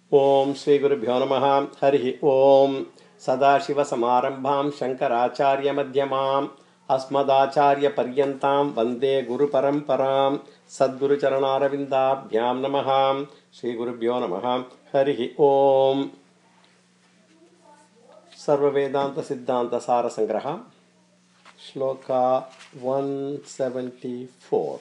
ओम श्री गुरुभ्यो नमः हरि ओम सदाशिवसमारंभां शंकराचार्यमध्यमाम् अस्मदाचार्यपर्यन्तां वन्दे गुरुपरम्परां सद्गुरुचरणारविन्दाभ्यां नमः। श्री गुरुभ्यो नमः हरि ओम। सर्ववेदांत सिद्धांत सार संग्रह श्लोका 174।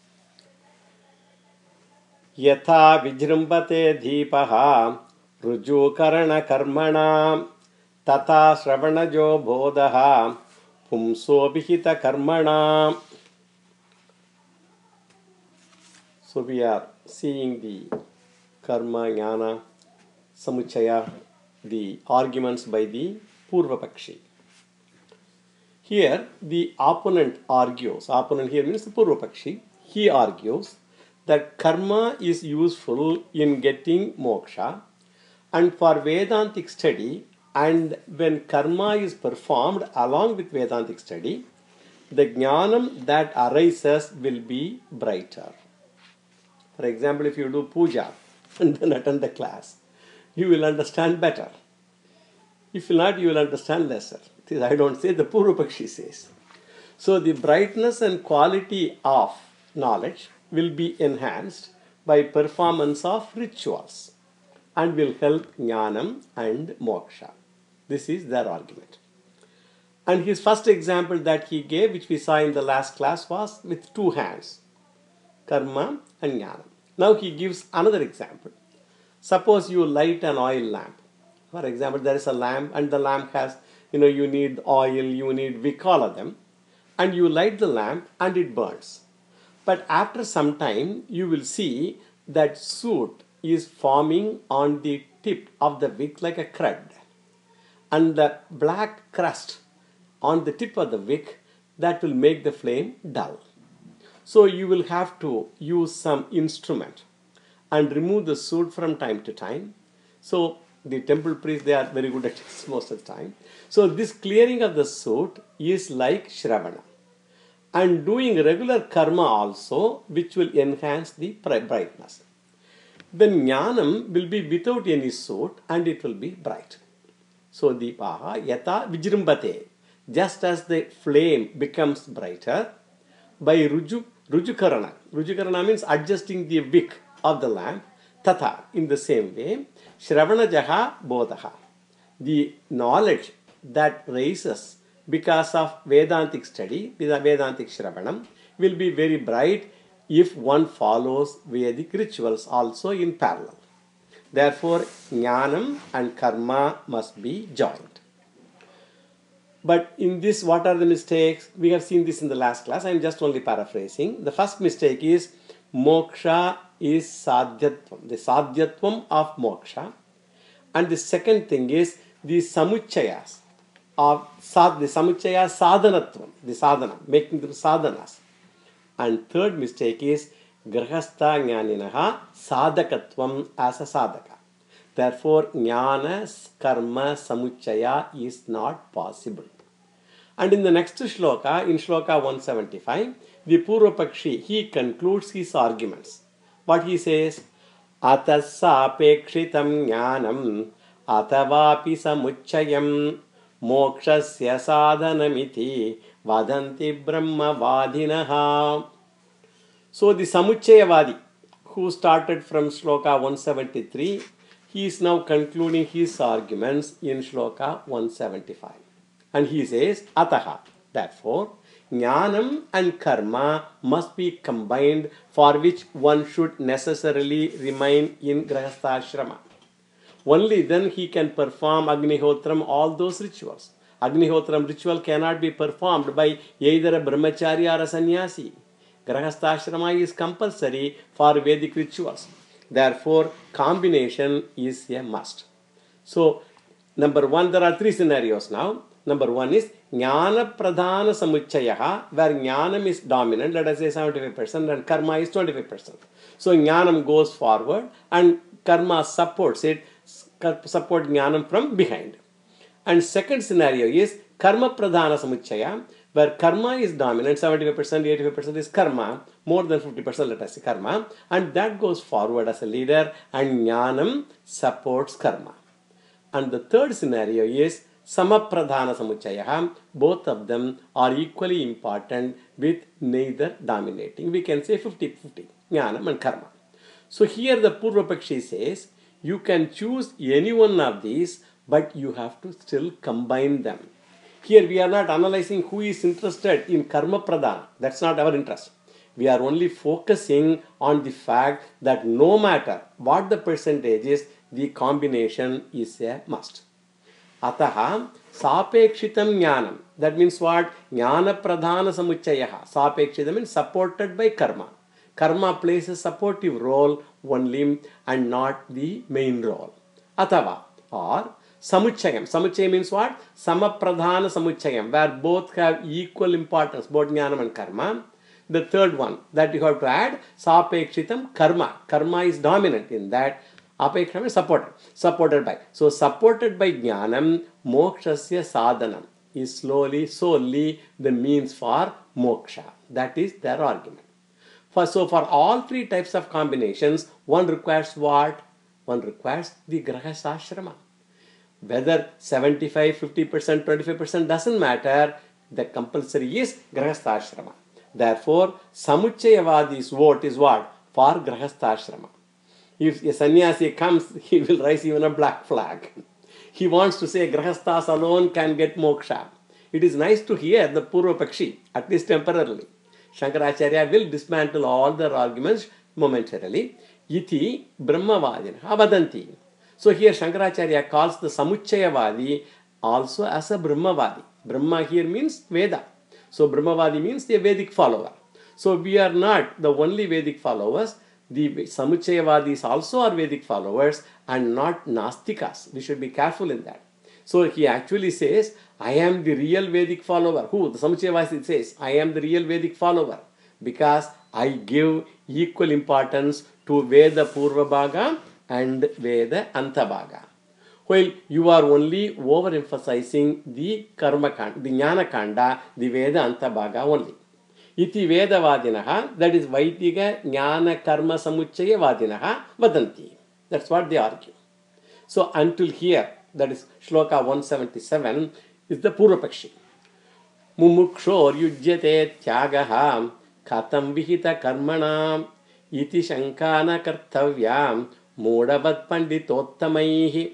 यथा विजृंभते दीपः ऋजुकरणकर्मणां तथा श्रवणजो बोधः पुंसोऽभिहितकर्मणाम्. So we are seeing the karma, jnana, samuchaya, the arguments by the Purvapakshi. Here the opponent argues, opponent here means the Purvapakshi, he argues that karma is useful in getting moksha, and for Vedantic study, and when karma is performed along with Vedantic study, the jnanam that arises will be brighter. For example, if you do puja and then attend the class, you will understand better. If not, you will understand lesser. This I don't say, the Purvapakshi says. So the brightness and quality of knowledge will be enhanced by performance of rituals and will help jnanam and moksha. This is their argument. And his first example that he gave, which we saw in the last class, was with two hands, karma and jnana. Now he gives another example. Suppose you light an oil lamp. For example, there is a lamp and the lamp has, you need oil, you need wick, all of them. And you light the lamp and it burns. But after some time, you will see that soot is forming on the tip of the wick like a crud. And the black crust on the tip of the wick, that will make the flame dull. So you will have to use some instrument and remove the soot from time to time. So the temple priests, they are very good at this most of the time. So this clearing of the soot is like Shravana. And doing regular karma also, which will enhance the brightness. Then jnanam will be without any soot and it will be bright. So Deepaha yata vijrimbate, just as the flame becomes brighter by rujukarana. Rujukarana means adjusting the wick of the lamp. Tata, in the same way, shravanajaha bodhaha, the knowledge that raises because of Vedantic study, Vedantic Shravanam, will be very bright if one follows Vedic rituals also in parallel. Therefore, jnanam and karma must be joined. But in this, what are the mistakes? We have seen this in the last class. I am just only paraphrasing. The first mistake is moksha is sadhyatvam, the sadhyatvam of moksha. And the second thing is the samuchayas of the samuchaya sadhanatvam, the sadhana, making them sadhanas. And third mistake is grahastha jnaninaha sadhakatvam as a sadhaka. Therefore, jnana karma samuchaya is not possible. And in the next shloka, in shloka 175, the Purvapakshi, he concludes his arguments. What he says? Atasapekshitam jnanam atavapi samuchayam mokshasya sadhanamiti vadanti brahmavadinaha. So the Samuchayavadi, who started from shloka 173, he is now concluding his arguments in shloka 175. And he says, Ataha, therefore, jnanam and karma must be combined, for which one should necessarily remain in grahastha-ashrama. Only then he can perform Agnihotram, all those rituals. Agnihotram ritual cannot be performed by either a brahmachari or a sannyasi. Grahastha-ashrama is compulsory for Vedic rituals. Therefore, combination is a must. So, number one, there are three scenarios now. Number one is jnana pradhana samuchayaha, where jnanam is dominant, let us say 75%, and karma is 25%. So, jnanam goes forward and karma supports it, support jnanam from behind. And second scenario is karma pradhana samuchaya, where karma is dominant, 75%, 85% is karma, more than 50%, let us say, karma, and that goes forward as a leader, and jnanam supports karma. And the third scenario is samapradhana samuchaya. Both of them are equally important with neither dominating. We can say 50-50, jnanam and karma. So here the Purvapakshi says, you can choose any one of these, but you have to still combine them. Here we are not analyzing who is interested in karma pradhana. That's not our interest. We are only focusing on the fact that no matter what the percentage is, the combination is a must. Ataha sapekshitam jnanam. That means what? Jnana pradhana samuchayaha. Sapekshitam means supported by karma. Karma plays a supportive role only and not the main role. Atava or samuchayam. Samuchayam means what? Samapradhana samuchayam, where both have equal importance, both jnanam and karma. The third one that you have to add, sapekshitam karma. Karma is dominant in that. Apeksham is supported by. So supported by jnanam, mokshasya sadhanam is solely the means for moksha. That is their argument. So for all three types of combinations, one requires what? One requires the grahasashrama. Whether 75, 50%, 25% doesn't matter. The compulsory is grahasthashrama. Therefore, samuchayavadi's vote is what? For grahasthashrama. If a sannyasi comes, he will raise even a black flag. He wants to say grahasthas alone can get moksha. It is nice to hear the Purvapakshi, at least temporarily. Shankaracharya will dismantle all their arguments momentarily. Iti brahmavadina avadanti. So here Shankaracharya calls the samuchayavadi also as a brahmavadi. Brahma here means Veda. So brahmavadi means the Vedic follower. So we are not the only Vedic followers. The samuchayavadis also are Vedic followers and not Nastikas. We should be careful in that. So he actually says, I am the real Vedic follower. Who? The Samuchayavadi says, I am the real Vedic follower because I give equal importance to Veda Purva Bhaga and Veda Anta Bhaga. While you are only overemphasizing the Karma Kanda, the Jnana Kanda, the Veda Anta Bhaga only. Iti Vedavadinaha, that is Vaidika Jnana Karma Samuchaya Vadinaha Vadanti. That's what they argue. So until here, that is Shloka 177, is the Purvapakshi. Mumukshor yujyate tyagaha katam vihita karmanam iti shankana kartavyam modavat panditottamaihi.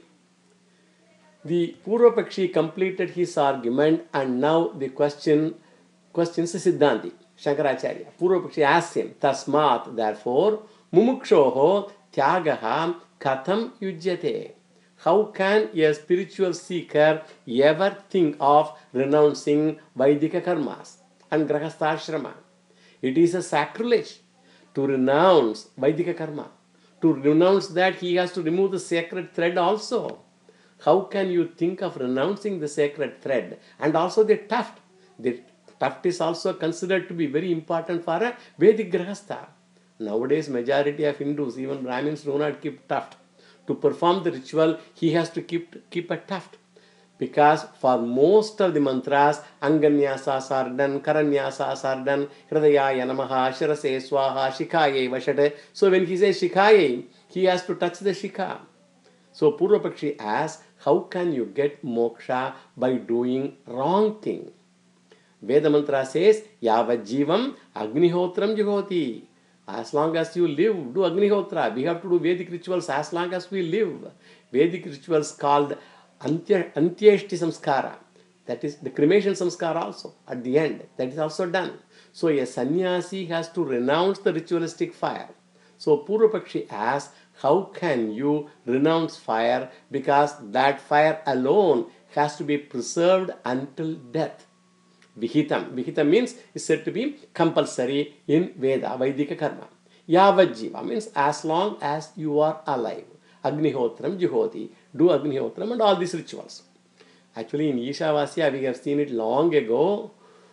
The Purvapakshi completed his argument and now the questions Siddhanti, Shankaracharya. Purvapakshi asks him, Tasmat, therefore, Mumukshoho tyagaha katam yujyate. How can a spiritual seeker ever think of renouncing Vaidika karmas and Grahastha-ashrama? It is a sacrilege to renounce Vaidika karma. To renounce that, he has to remove the sacred thread also. How can you think of renouncing the sacred thread? And also the tuft. The tuft is also considered to be very important for a Vedic Grahastha. Nowadays, majority of Hindus, even Brahmins, do not keep tuft. To perform the ritual, he has to keep a tuft. Because for most of the mantras, Anganyasas are done, Karanyasas are done, Hridayaya Namaha, Shirase Swaha, Shikaye Vashate. So when he says Shikaye, he has to touch the Shika. So Purvapakshi asks, how can you get moksha by doing wrong thing? Veda mantra says, Yavad Jivam Agnihotram Juhoti. As long as you live, do Agnihotra. We have to do Vedic rituals as long as we live. Vedic rituals called Antyeshti Samskara. That is the cremation samskara also at the end. That is also done. So a sannyasi has to renounce the ritualistic fire. So Purvapakshi asks, how can you renounce fire? Because that fire alone has to be preserved until death. Vihitam. Vihitam means is said to be compulsory in Veda, Vaidika karma. Yavajiva means as long as you are alive. Agnihotram Juhoti. Do Agnihotram and all these rituals. Actually in Ishavasya we have seen it long ago.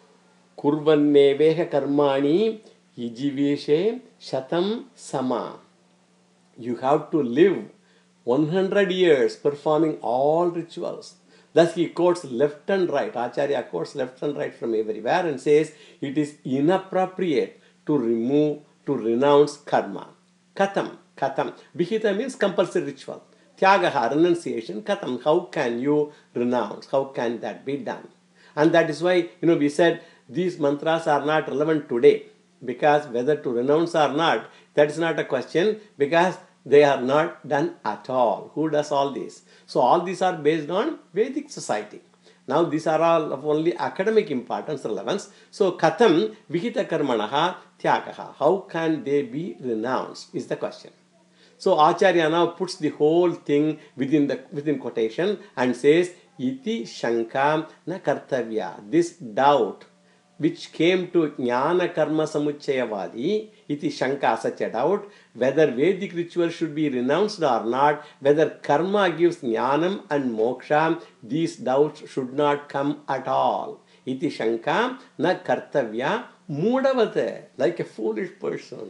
Kurvanneveha karmani yijivishe shatam sama. You have to live 100 years performing all rituals. Thus he quotes left and right. Acharya quotes left and right from everywhere and says it is inappropriate to remove, to renounce karma. Katham, katham. Vihita means compulsory ritual. Tyagaha, renunciation. Katham, how can you renounce? How can that be done? And that is why, we said these mantras are not relevant today, because whether to renounce or not, that is not a question, because they are not done at all. Who does all this? So all these are based on Vedic society. Now these are all of only academic importance, relevance. So katham vihita karmanaha tyagaha. How can they be renounced is the question. So Acharya now puts the whole thing within quotation and says, iti shanka na kartavya. This doubt which came to jnana karma samuchayavadi, iti shanka, such a doubt, whether Vedic ritual should be renounced or not, whether karma gives jnanam and moksha, these doubts should not come at all. Iti shanka na kartavya mudavate, like a foolish person.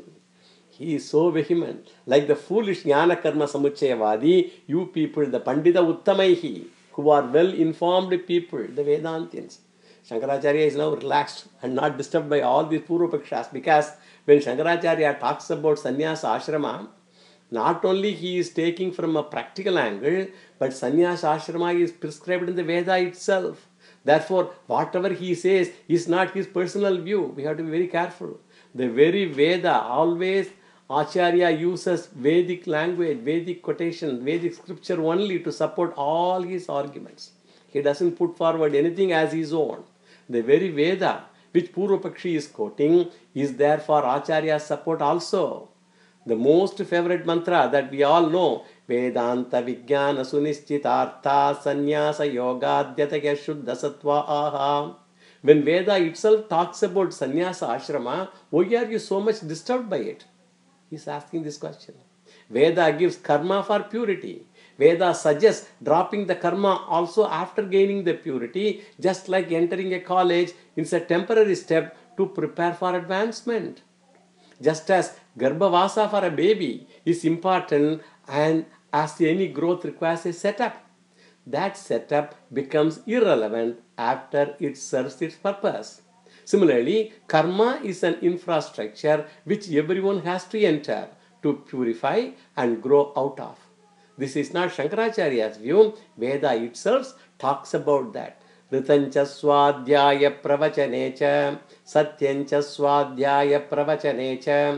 He is so vehement, like the foolish jnana karma samuchayavadi, you people, the pandita uttamaihi, who are well informed people, the Vedantians. Shankaracharya is now relaxed and not disturbed by all these Purvapakshas, because when Shankaracharya talks about sannyasa ashrama, not only he is taking from a practical angle, but sannyasa ashrama is prescribed in the Veda itself. Therefore, whatever he says is not his personal view. We have to be very careful. The very Veda, always Acharya uses Vedic language, Vedic quotation, Vedic scripture only to support all his arguments. He doesn't put forward anything as his own. The very Veda which Purvapakshi is quoting is there for Acharya's support also. The most favorite mantra that we all know, Vedanta Vijnana Sunischitartha Sannyasa Yogadhyataya Shuddha Sattva Aha. When Veda itself talks about sannyasa ashrama, why are you so much disturbed by it? He is asking this question. Veda gives karma for purity. Veda suggests dropping the karma also after gaining the purity, just like entering a college is a temporary step to prepare for advancement. Just as garbhavasa for a baby is important, and as any growth requires a setup, that setup becomes irrelevant after it serves its purpose. Similarly, karma is an infrastructure which everyone has to enter to purify and grow out of. This is not Shankaracharya's view. Veda itself talks about that. Ritancha swadhyaya pravachanecha, satyancha swadhyaya pravachanecha,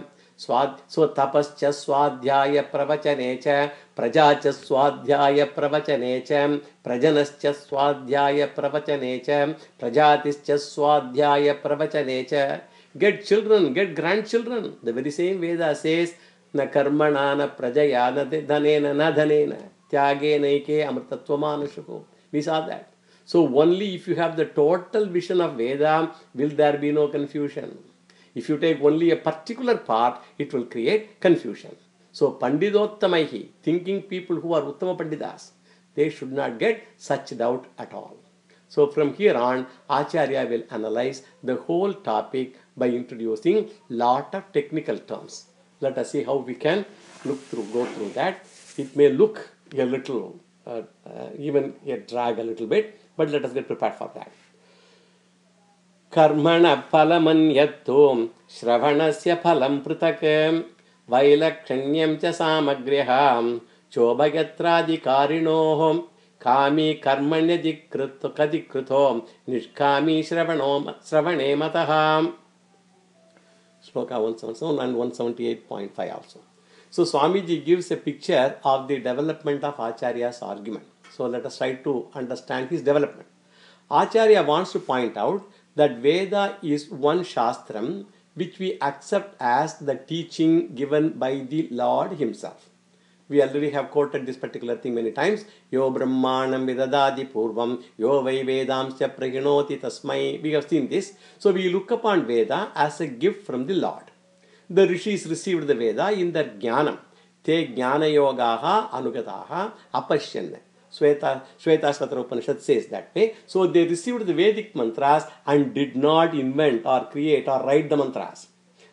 so tapascha swadhyaya pravachanecha, prajacha swadhyaya pravachanecha, prajanascha swadhyaya pravachanecha, prajatischa swadhyaya pravachanecha. Get children, get grandchildren. The very same Veda says, na karmana na prajaya na dhanena na dhanena tyage naike amrtatvamanushuko. We saw that. So only if you have the total vision of Veda will there be no confusion. If you take only a particular part, it will create confusion. So Pandidottamaihi, thinking people who are Uttama Panditas, they should not get such doubt at all. So from here on, Acharya will analyze the whole topic by introducing lot of technical terms. Let us see how we can go through that. It may look a little, even a drag a little bit, but let us get prepared for that. Karmana phalamanyatto shravanasya phalam prutak vailakshanyam cha samagriham chobhayatraadikarinoh kami karmanya kadikruto nishkami shravane mataham. Sloka 177 and 178.5 also. So Swamiji gives a picture of the development of Acharya's argument. So let us try to understand his development. Acharya wants to point out that Veda is one Shastram which we accept as the teaching given by the Lord himself. We already have quoted this particular thing many times. Yo brahmanam vidadadi purvam, yo vai vedamsya prahinoti tasmai. We have seen this. So we look upon Veda as a gift from the Lord. The rishis received the Veda in their jnanam. Te jnana yogaha anugataha apashyan. Shvetashvatara Upanishad says that way. So they received the Vedic mantras and did not invent or create or write the mantras.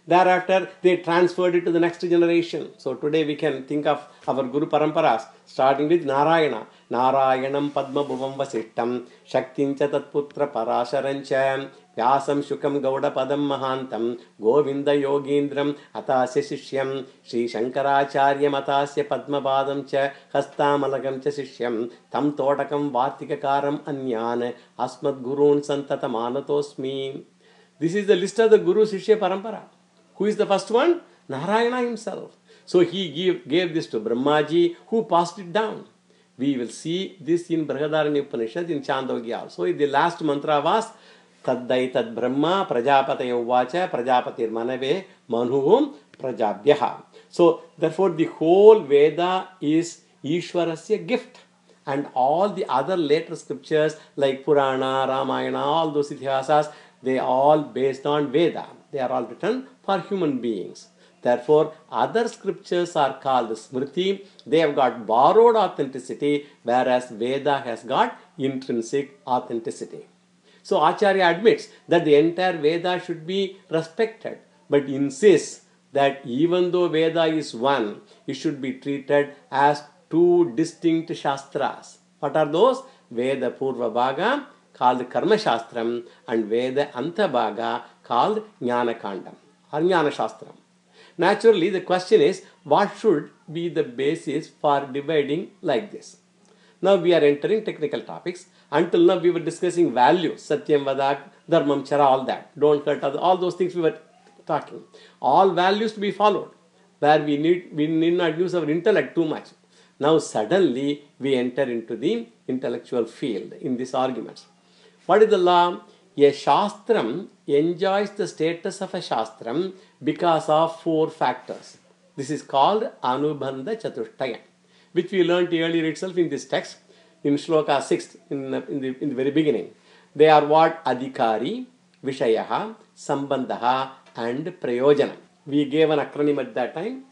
Thereafter, they transferred it to the next generation. So today we can think of our Guru Paramparas, starting with Narayana. Narayanam Padma Bhuvam Vasishtam, Shaktincha Tatputra Parasharancha, Vyasam Shukam Gauda Padam Mahantam, Govinda Yogindram, Atasya Sishyam, Sri Shankaracharya Matasya Padma Badam Cha, Hastamalagam Cha Sishyam, Tam Totakam Vartikakaram Anyan, Asmad Gurun Santatamanatosmi. This is the list of the Guru Shishya Parampara. Who is the first one? Narayana himself. So he gave this to Brahmaji, who passed it down. We will see this in Brihadaranya Upanishad in Chandogya also. The last mantra was Taddai Tad Brahma Prajapatayo Vacha Prajapatir Manave Manhuvum Prajabhyaha. So therefore the whole Veda is Ishwarasya gift. And all the other later scriptures like Purana, Ramayana, all those Itihasas, they are all based on Veda. They are all written for human beings. Therefore, other scriptures are called Smriti. They have got borrowed authenticity, whereas Veda has got intrinsic authenticity. So, Acharya admits that the entire Veda should be respected, but insists that even though Veda is one, it should be treated as two distinct Shastras. What are those? Veda Purva Bhaga, called Karma Shastram, and Veda Anta Bhaga, called Jnana Kandam or Jnana Shastram. Naturally, the question is, what should be the basis for dividing like this? Now we are entering technical topics. Until now we were discussing values, Satyam Vadak, Dharmam Chara, all that. Don't hurt others, all those things we were talking. All values to be followed, where we need not use our intellect too much. Now suddenly we enter into the intellectual field in these arguments. What is the law? A Shastram enjoys the status of a Shastram because of four factors. This is called Anubandha Chatushtaya, which we learnt earlier itself in this text, in Shloka 6, in the very beginning. They are what? Adhikari, Vishayaha, Sambandhaha, and Prayojanam. We gave an acronym at that time,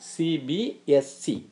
CBSC.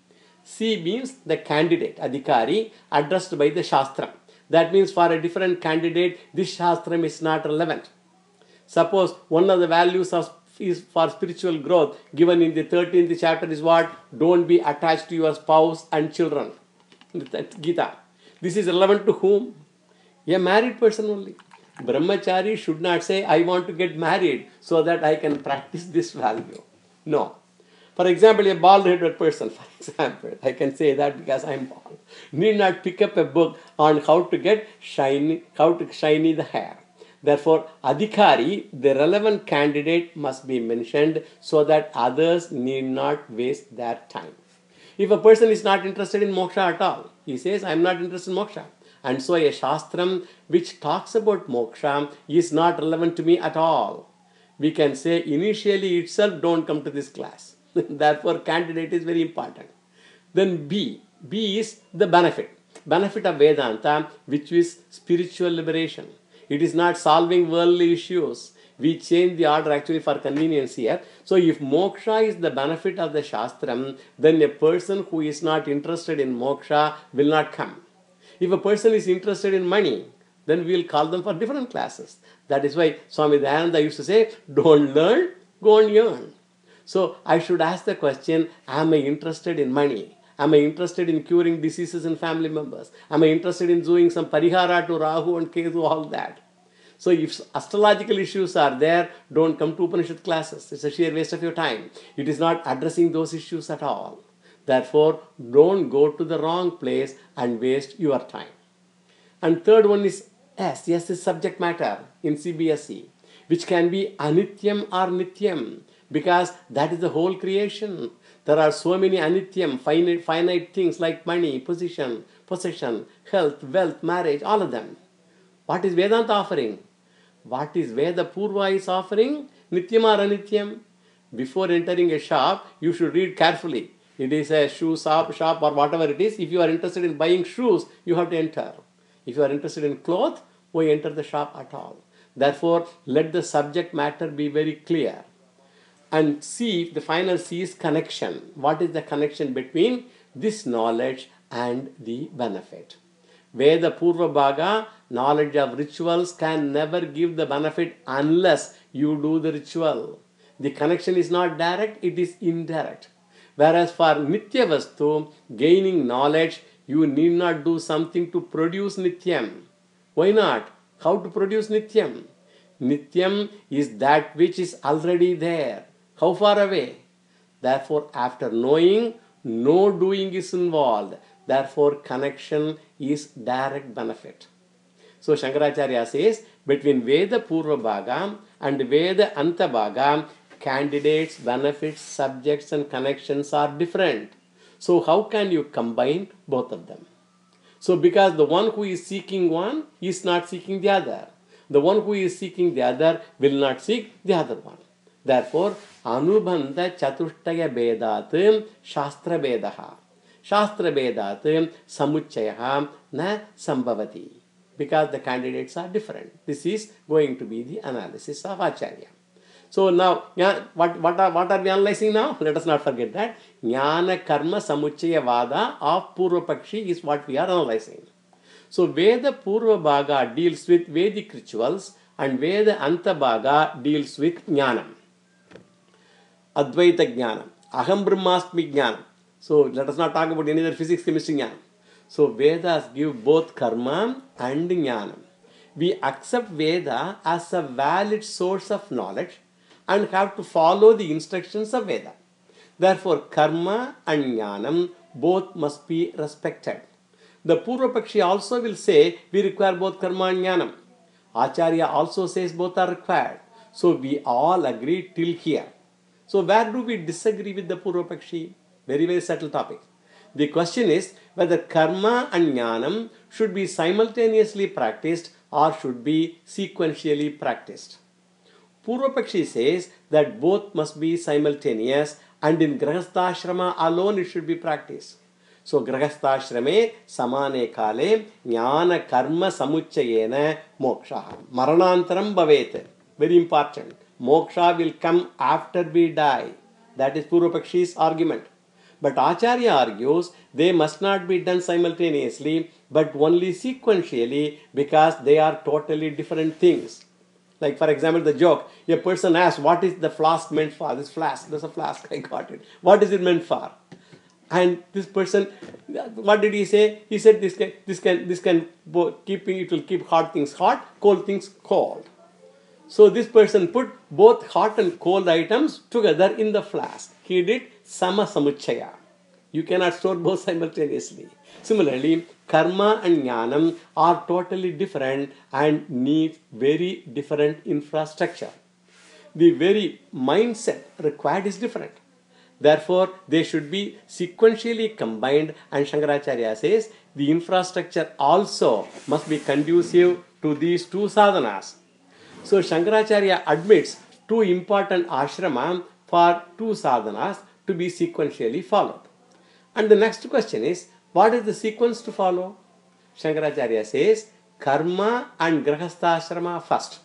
C means the candidate, Adhikari, addressed by the Shastram. That means for a different candidate, this Shastram is not relevant. Suppose one of the values is for spiritual growth given in the 13th chapter is what? Don't be attached to your spouse and children. That's Gita. This is relevant to whom? A married person only. Brahmachari should not say, I want to get married so that I can practice this value. No. For example, a bald-headed person, for example, I can say that because I am bald, need not pick up a book on how to shiny the hair. Therefore, Adhikari, the relevant candidate, must be mentioned so that others need not waste their time. If a person is not interested in moksha at all, he says, I am not interested in moksha. And so a Shastram which talks about moksha is not relevant to me at all. We can say initially itself, don't come to this class. Therefore, candidate is very important. Then B. B is the benefit. Benefit of Vedanta, which is spiritual liberation. It is not solving worldly issues. We change the order actually for convenience here. So if moksha is the benefit of the Shastram, then a person who is not interested in moksha will not come. If a person is interested in money, then we will call them for different classes. That is why Swami Dayananda used to say, don't learn, go and earn. So I should ask the question, am I interested in money? Am I interested in curing diseases in family members? Am I interested in doing some parihara to Rahu and Ketu, all that? So if astrological issues are there, don't come to Upanishad classes. It's a sheer waste of your time. It is not addressing those issues at all. Therefore, don't go to the wrong place and waste your time. And third one is S. S is subject matter in CBSE, which can be anityam or nityam, because that is the whole creation. There are so many anityam, finite things like money, position, possession, health, wealth, marriage, all of them. What is Vedanta offering? What is Veda Purva is offering? Nityam or anityam? Before entering a shop, you should read carefully. It is a shoe shop or whatever it is. If you are interested in buying shoes, you have to enter. If you are interested in clothes, why enter the shop at all? Therefore, let the subject matter be very clear. And C, the final C is connection. What is the connection between this knowledge and the benefit? Veda Purva Bhaga, knowledge of rituals can never give the benefit unless you do the ritual. The connection is not direct, it is indirect. Whereas for Nitya Vastu, gaining knowledge, you need not do something to produce Nityam. Why not? How to produce Nityam? Nityam is that which is already there. How far away? Therefore, after knowing, no doing is involved. Therefore, connection is direct benefit. So Shankaracharya says, between Veda Purva Bhaga and Veda Anta Bhaga, candidates, benefits, subjects and connections are different. So how can you combine both of them? So because the one who is seeking one is not seeking the other. The one who is seeking the other will not seek the other one. Therefore, Anubandha Chatushtaya Vedat Shastra Vedaha. Shastra Vedat Samuchayaha Na Sambhavati. Because the candidates are different. This is going to be the analysis of Acharya. So now, what are we analyzing now? Let us not forget that. Jnana Karma Samuchaya Vada of Purva Pakshi is what we are analyzing. So Veda Purva Bhaga deals with Vedic rituals and Veda Anta Bhaga deals with Jnanam. Advaita Jnanam. Aham Brahmasmi Jnanam. So let us not talk about any other physics, chemistry Jnanam. So Vedas give both karma and jnanam. We accept Veda as a valid source of knowledge and have to follow the instructions of Veda. Therefore, karma and jnanam both must be respected. The Purva Pakshi also will say we require both karma and jnanam. Acharya also says both are required. So we all agree till here. So where do we disagree with the Purva Pakshi? Very, very subtle topic. The question is whether karma and jnanam should be simultaneously practiced or should be sequentially practiced. Purva Pakshi says that both must be simultaneous and in Grahastha alone it should be practiced. So Grahastha samane kale jnana karma samuchayena moksha. Maranantaram bhavet. Very important. Moksha will come after we die. That is Purva Pakshi's argument. But Acharya argues they must not be done simultaneously but only sequentially because they are totally different things. Like for example the joke, a person asks what is the flask meant for? This flask, there's a flask, I got it. What is it meant for? And this person, what did he say? He said this can it will keep hot things hot, cold things cold. So this person put both hot and cold items together in the flask. He did sama samuchaya. You cannot store both simultaneously. Similarly, karma and jnanam are totally different and need very different infrastructure. The very mindset required is different. Therefore, they should be sequentially combined, and Shankaracharya says the infrastructure also must be conducive to these two sadhanas. So Shankaracharya admits two important ashrama for two sadhanas to be sequentially followed. And the next question is, what is the sequence to follow? Shankaracharya says, karma and grahastha ashrama first,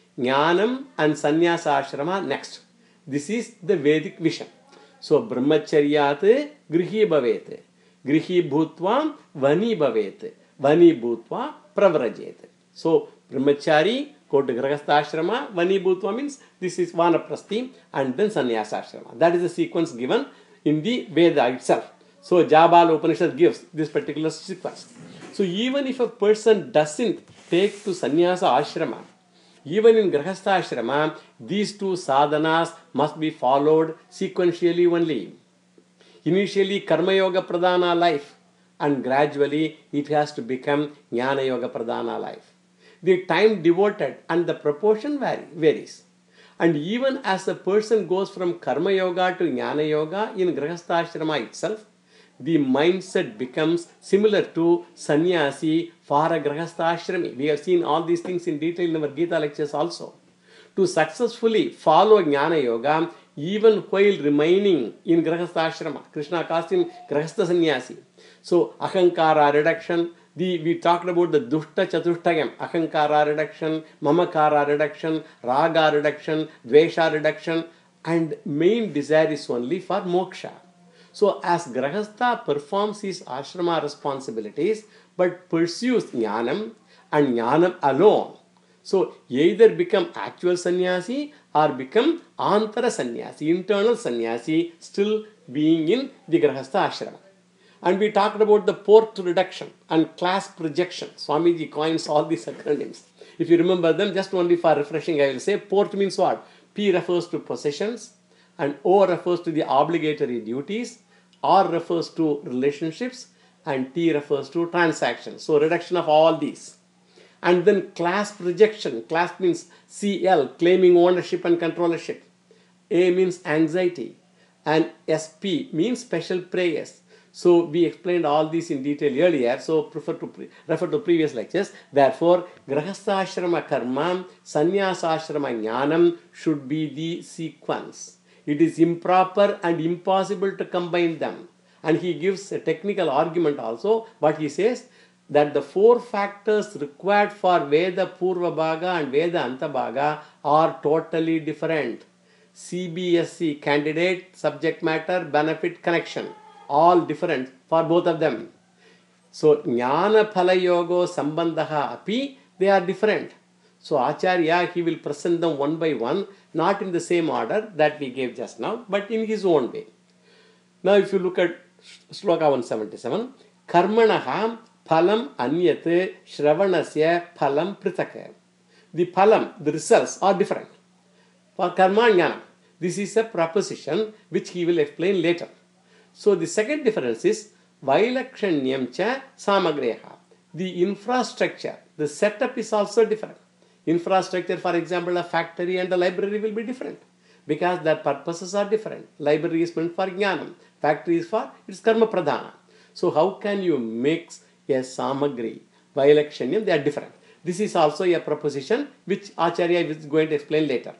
jnanam and sannyasa ashrama next. This is the Vedic vision. So brahmacharyat grihi bhavet, grihi bhutva vani bhavet, vani bhutva pravrajet. So brahmachari go to grahastha ashrama, vani bhutva means this is vanaprasthi and then sannyasa ashrama. That is the sequence given in the Veda itself. So Jabal Upanishad gives this particular sequence. So even if a person doesn't take to sannyasa ashrama, even in grahastha ashrama, these two sadhanas must be followed sequentially only. Initially karma yoga pradhana life and gradually it has to become jnana yoga pradhana life. The time devoted and the proportion varies. And even as a person goes from karma yoga to jnana yoga in grahastha ashrama itself, the mindset becomes similar to sannyasi for a grahastha ashrami. We have seen all these things in detail in our Gita lectures also. To successfully follow jnana yoga, even while remaining in grahastha ashrama, Krishna calls him grahastha sannyasi. So ahankara reduction, we talked about the dushta chatushtayam, ahankara reduction, mamakara reduction, raga reduction, dvesha reduction, and main desire is only for moksha. So as grahastha performs his ashrama responsibilities but pursues jnanam and jnanam alone, So either become actual sannyasi or become antara sannyasi, internal sannyasi, still being in the grahastha ashrama. And we talked about the port reduction and class projection. Swamiji coins all these acronyms. If you remember them, just only for refreshing, I will say port means what? P refers to possessions, and O refers to the obligatory duties, R refers to relationships, and T refers to transactions. So reduction of all these. And then class projection. Class means CL, claiming ownership and controllership. A means anxiety. And SP means special prayers. So we explained all these in detail earlier. So refer to previous lectures. Therefore, grahastha karma, sannyasashrama jnanam should be the sequence. It is improper and impossible to combine them. And he gives a technical argument also. But he says that the 4 factors required for Veda Purva Bhaga and Veda Anta Bhaga are totally different. CBSE, candidate, subject matter, benefit, connection. All different for both of them. So, Jnana Phala Yogo Sambandhaha Api, they are different. So, Acharya, he will present them one by one, not in the same order that we gave just now, but in his own way. Now, if you look at Sloka 177, Karmanaha Phalam Anyat Shravanasya Phalam Pritaka. The Phalam, the results are different. For Karma Jnana, this is a proposition which he will explain later. So the second difference is Vailakshanyam cha samagreha. The infrastructure, the setup is also different. Infrastructure, for example, a factory and a library will be different because their purposes are different. Library is meant for jnanam, factory is for its karma pradhana. So how can you mix a samagri? Vailakshanyam, they are different. This is also a proposition which Acharya is going to explain later.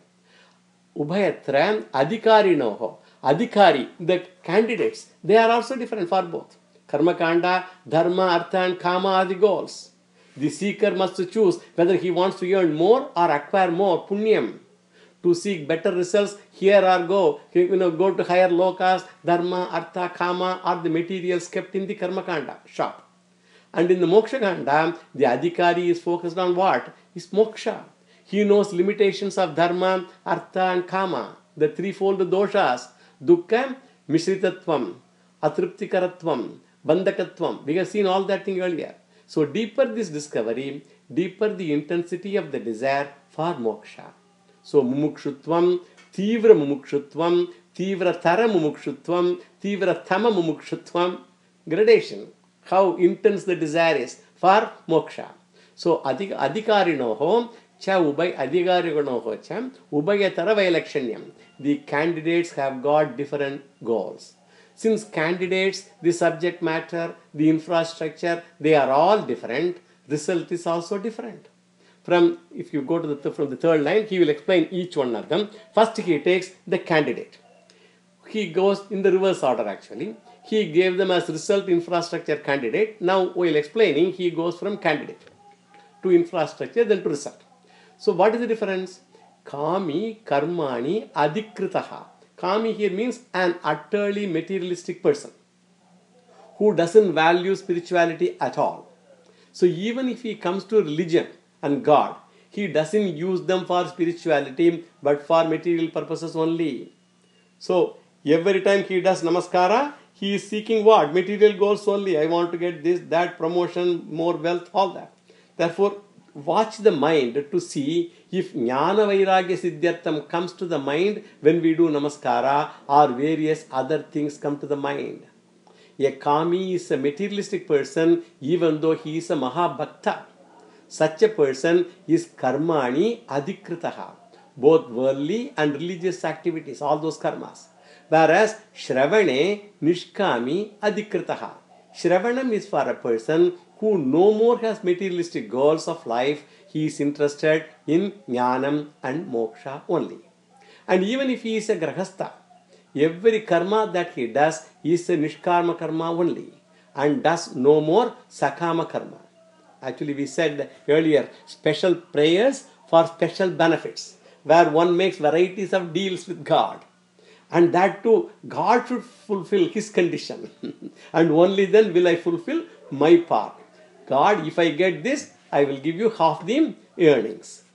Ubhayatra adhikarinoho. Adhikari, the candidates, they are also different for both. Karma kanda, dharma, artha and kama are the goals. The seeker must choose whether he wants to earn more or acquire more punyam. To seek better results, here or go. Go to higher lokas, dharma, artha, kama are the materials kept in the karma kanda shop. And in the moksha kanda, the adhikari is focused on what? Is moksha. He knows limitations of dharma, artha and kama, the threefold doshas. Dukkha, Mishritatvam, Atriptikaratvam, Bandakatvam. We have seen all that thing earlier. So deeper this discovery, deeper the intensity of the desire for moksha. So mumukshutvam, tivra mumukshutvam, tivra tara mumukshutvam, tivra tama mumukshutvam. Gradation. How intense the desire is for moksha. So adhikarinoho cha ubay adhikarinoho cha ubayatara vailakshanyam. The candidates have got different goals. Since candidates, the subject matter, the infrastructure, they are all different, result is also different. If you go to from the third line, he will explain each one of them. First, he takes the candidate. He goes in the reverse order actually. He gave them as result infrastructure candidate. Now, while explaining, he goes from candidate to infrastructure, then to result. So, what is the difference? Kami karmani adhikritaha. Kami here means an utterly materialistic person who doesn't value spirituality at all. So even if he comes to religion and God, he doesn't use them for spirituality but for material purposes only. So every time he does namaskara, he is seeking what? Material goals only. I want to get this, that, promotion, more wealth, all that. Therefore, watch the mind to see if jnana vairagya siddhyartham comes to the mind when we do namaskara or various other things come to the mind. A kami is a materialistic person even though he is a mahabhakta. Such a person is karmani adhikritaha. Both worldly and religious activities, all those karmas. Whereas shravane nishkami adhikritaha. Shravanam is for a person who no more has materialistic goals of life. He is interested in jnanam and moksha only. And even if he is a grahastha, every karma that he does is a nishkarma karma only and does no more sakama karma. Actually, we said earlier, special prayers for special benefits, where one makes varieties of deals with God. And that too, God should fulfill his condition. And only then will I fulfill my part. God, if I get this, I will give you half the earnings.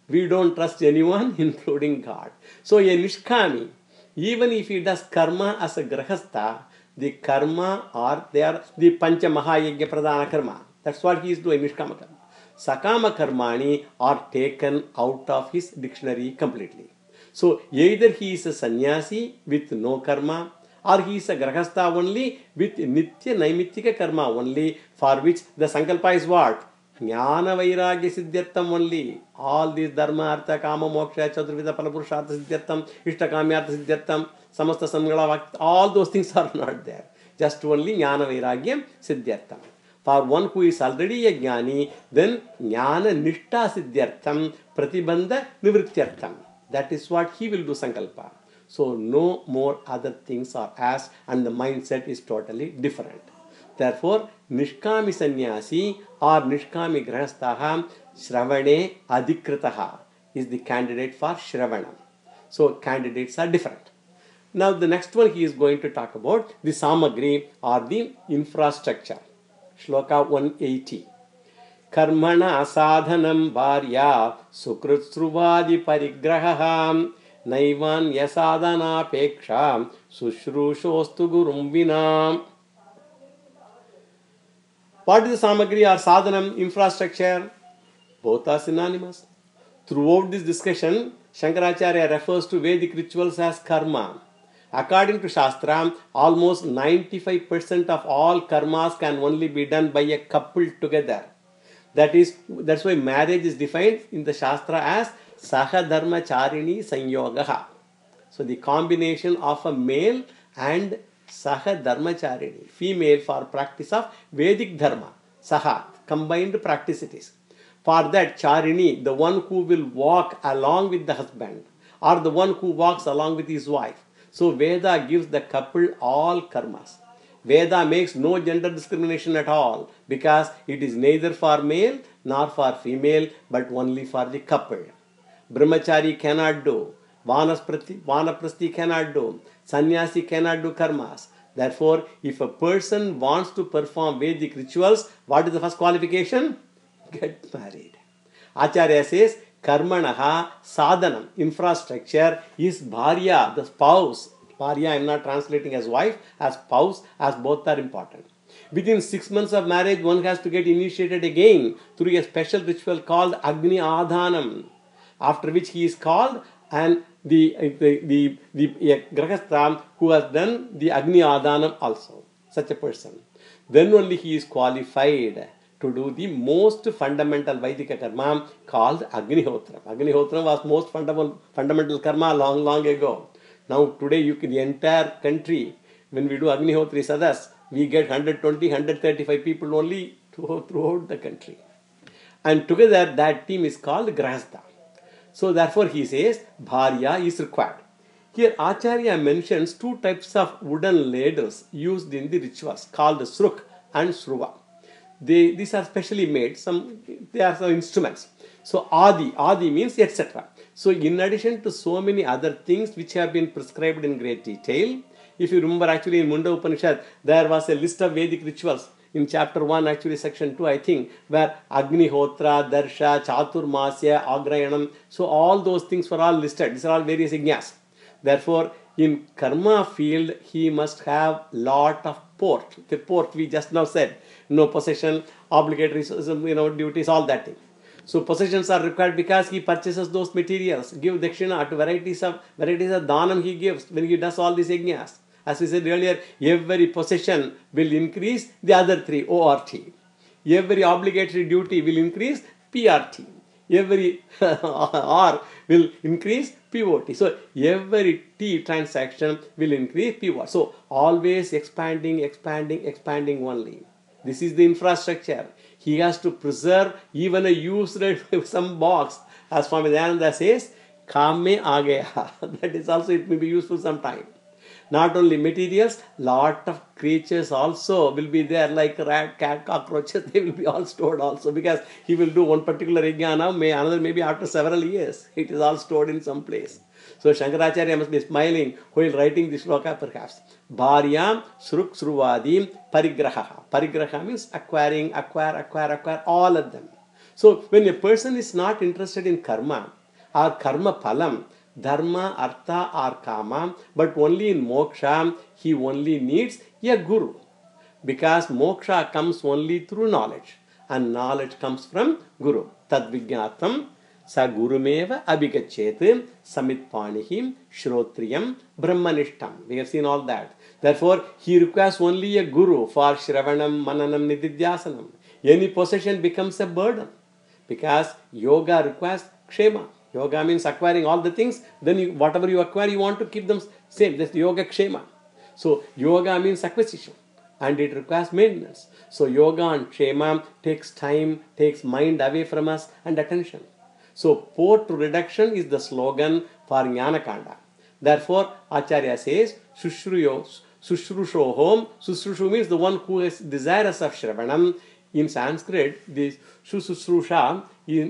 We don't trust anyone, including God. So a Nishkami, even if he does karma as a grahastha, the karma they are the Pancha Mahayagya Pradhana karma. That's what he is doing, Nishkama karma. Sakama karmani are taken out of his dictionary completely. So either he is a sannyasi with no karma, or he is a grahastha only with nitya naimittika karma only, for which the sankalpa is what? Jnana vairagya siddhyartham only. All these dharma, artha, kama, moksha, chaturvida, palapurushartha siddhyartham, ishtakamyartha siddhyartham, samasta samgala, all those things are not there. Just only jnana vairagya siddhyartham. For one who is already a jnani, then jnana nishta siddhyartham, pratibandha nivrityartham. That is what he will do sankalpa. So no more other things are asked, and the mindset is totally different. Therefore, Nishkami Sannyasi or Nishkami Grahasthaha Shravane Adhikritaha is the candidate for Shravana. So candidates are different. Now the next one he is going to talk about the Samagri or the infrastructure. Shloka 180. Karmana asadhanam varya sukrutsruvadi parigrahaham naivan yasadana peksha sushrushostu gurum vinam. What is the Samagri or Sadhanam, infrastructure? Both are synonymous. Throughout this discussion, Shankaracharya refers to Vedic rituals as karma. According to Shastra, almost 95% of all karmas can only be done by a couple together. That's why marriage is defined in the Shastra as Sahadharma Charini Sanyogaha. So the combination of a male and Saha Dharmacharini, female, for practice of Vedic Dharma. Saha, combined practice it is. For that, Charini, the one who will walk along with the husband, or the one who walks along with his wife. So Veda gives the couple all karmas. Veda makes no gender discrimination at all, because it is neither for male nor for female, but only for the couple. Brahmachari cannot do. Vanaprasthi cannot do. Sannyasi cannot do karmas. Therefore, if a person wants to perform Vedic rituals, what is the first qualification? Get married. Acharya says, Karmanaha sadhanam, infrastructure, is bharya, the spouse. Bharya, I am not translating as wife, as spouse, as both are important. Within 6 months of marriage, one has to get initiated again through a special ritual called Agni Adhanam, after which he is called, and the Grahastha who has done the Agni Adhanam also, such a person. Then only he is qualified to do the most fundamental Vaidika karma called Agnihotra. Agnihotra was most fundamental karma long ago. Now today the entire country, when we do Agnihotri Sadas, we get 120, 135 people only throughout the country. And together that team is called Grahastha. So therefore he says Bharya is required. Here Acharya mentions two types of wooden ladles used in the rituals called Sruk and Sruva. These are specially made, they are some instruments. So Adi means etc. So in addition to so many other things which have been prescribed in great detail, if you remember actually in Munda Upanishad, there was a list of Vedic rituals in chapter 1, actually section 2 I think, where Agnihotra, Darsha, Chaturmasya, Agrayanam, so all those things were all listed. These are all various yajnas. Therefore, in karma field, he must have lot of port. The port we just now said, no possession, obligatory duties, all that thing. So possessions are required because he purchases those materials, give dakshina to varieties of dhanam he gives when he does all these yajnas. As we said earlier, every possession will increase the other three, ORT. Every obligatory duty will increase PRT. Every R will increase POT. So every T transaction will increase POT. So always expanding only. This is the infrastructure. He has to preserve even a used some box. As Swami Dayananda says, Kaam mein aa gaya. That is also, it may be useful sometime. Not only materials, lot of creatures also will be there, like rat, cat, cockroaches, they will be all stored also, because he will do one particular yajna, another maybe after several years. It is all stored in some place. So Shankaracharya must be smiling while writing this shloka perhaps. Bharyam Sruk Sruvadi Parigraha. Parigraha means acquire, all of them. So when a person is not interested in karma, or karma phalam, dharma, artha or kama, but only in moksha he only needs a guru. Because moksha comes only through knowledge, and knowledge comes from guru. Tad vijnatam sa gurumeva abhigachet samitpanihim shrotriyam brahmanishtam. We have seen all that. Therefore, he requires only a guru for shravanam, mananam, nididhyasanam. Any possession becomes a burden, because yoga requires kshema. Yoga means acquiring all the things, then whatever you acquire, you want to keep them same. That's yoga kshema. So, yoga means acquisition, and it requires maintenance. So, yoga and kshema takes time, takes mind away from us and attention. So, port to reduction is the slogan for Jnanakanda. Therefore, Acharya says, Sushrushohom. Sushrushu means the one who is desirous of Shravanam. In Sanskrit, this Sushrusha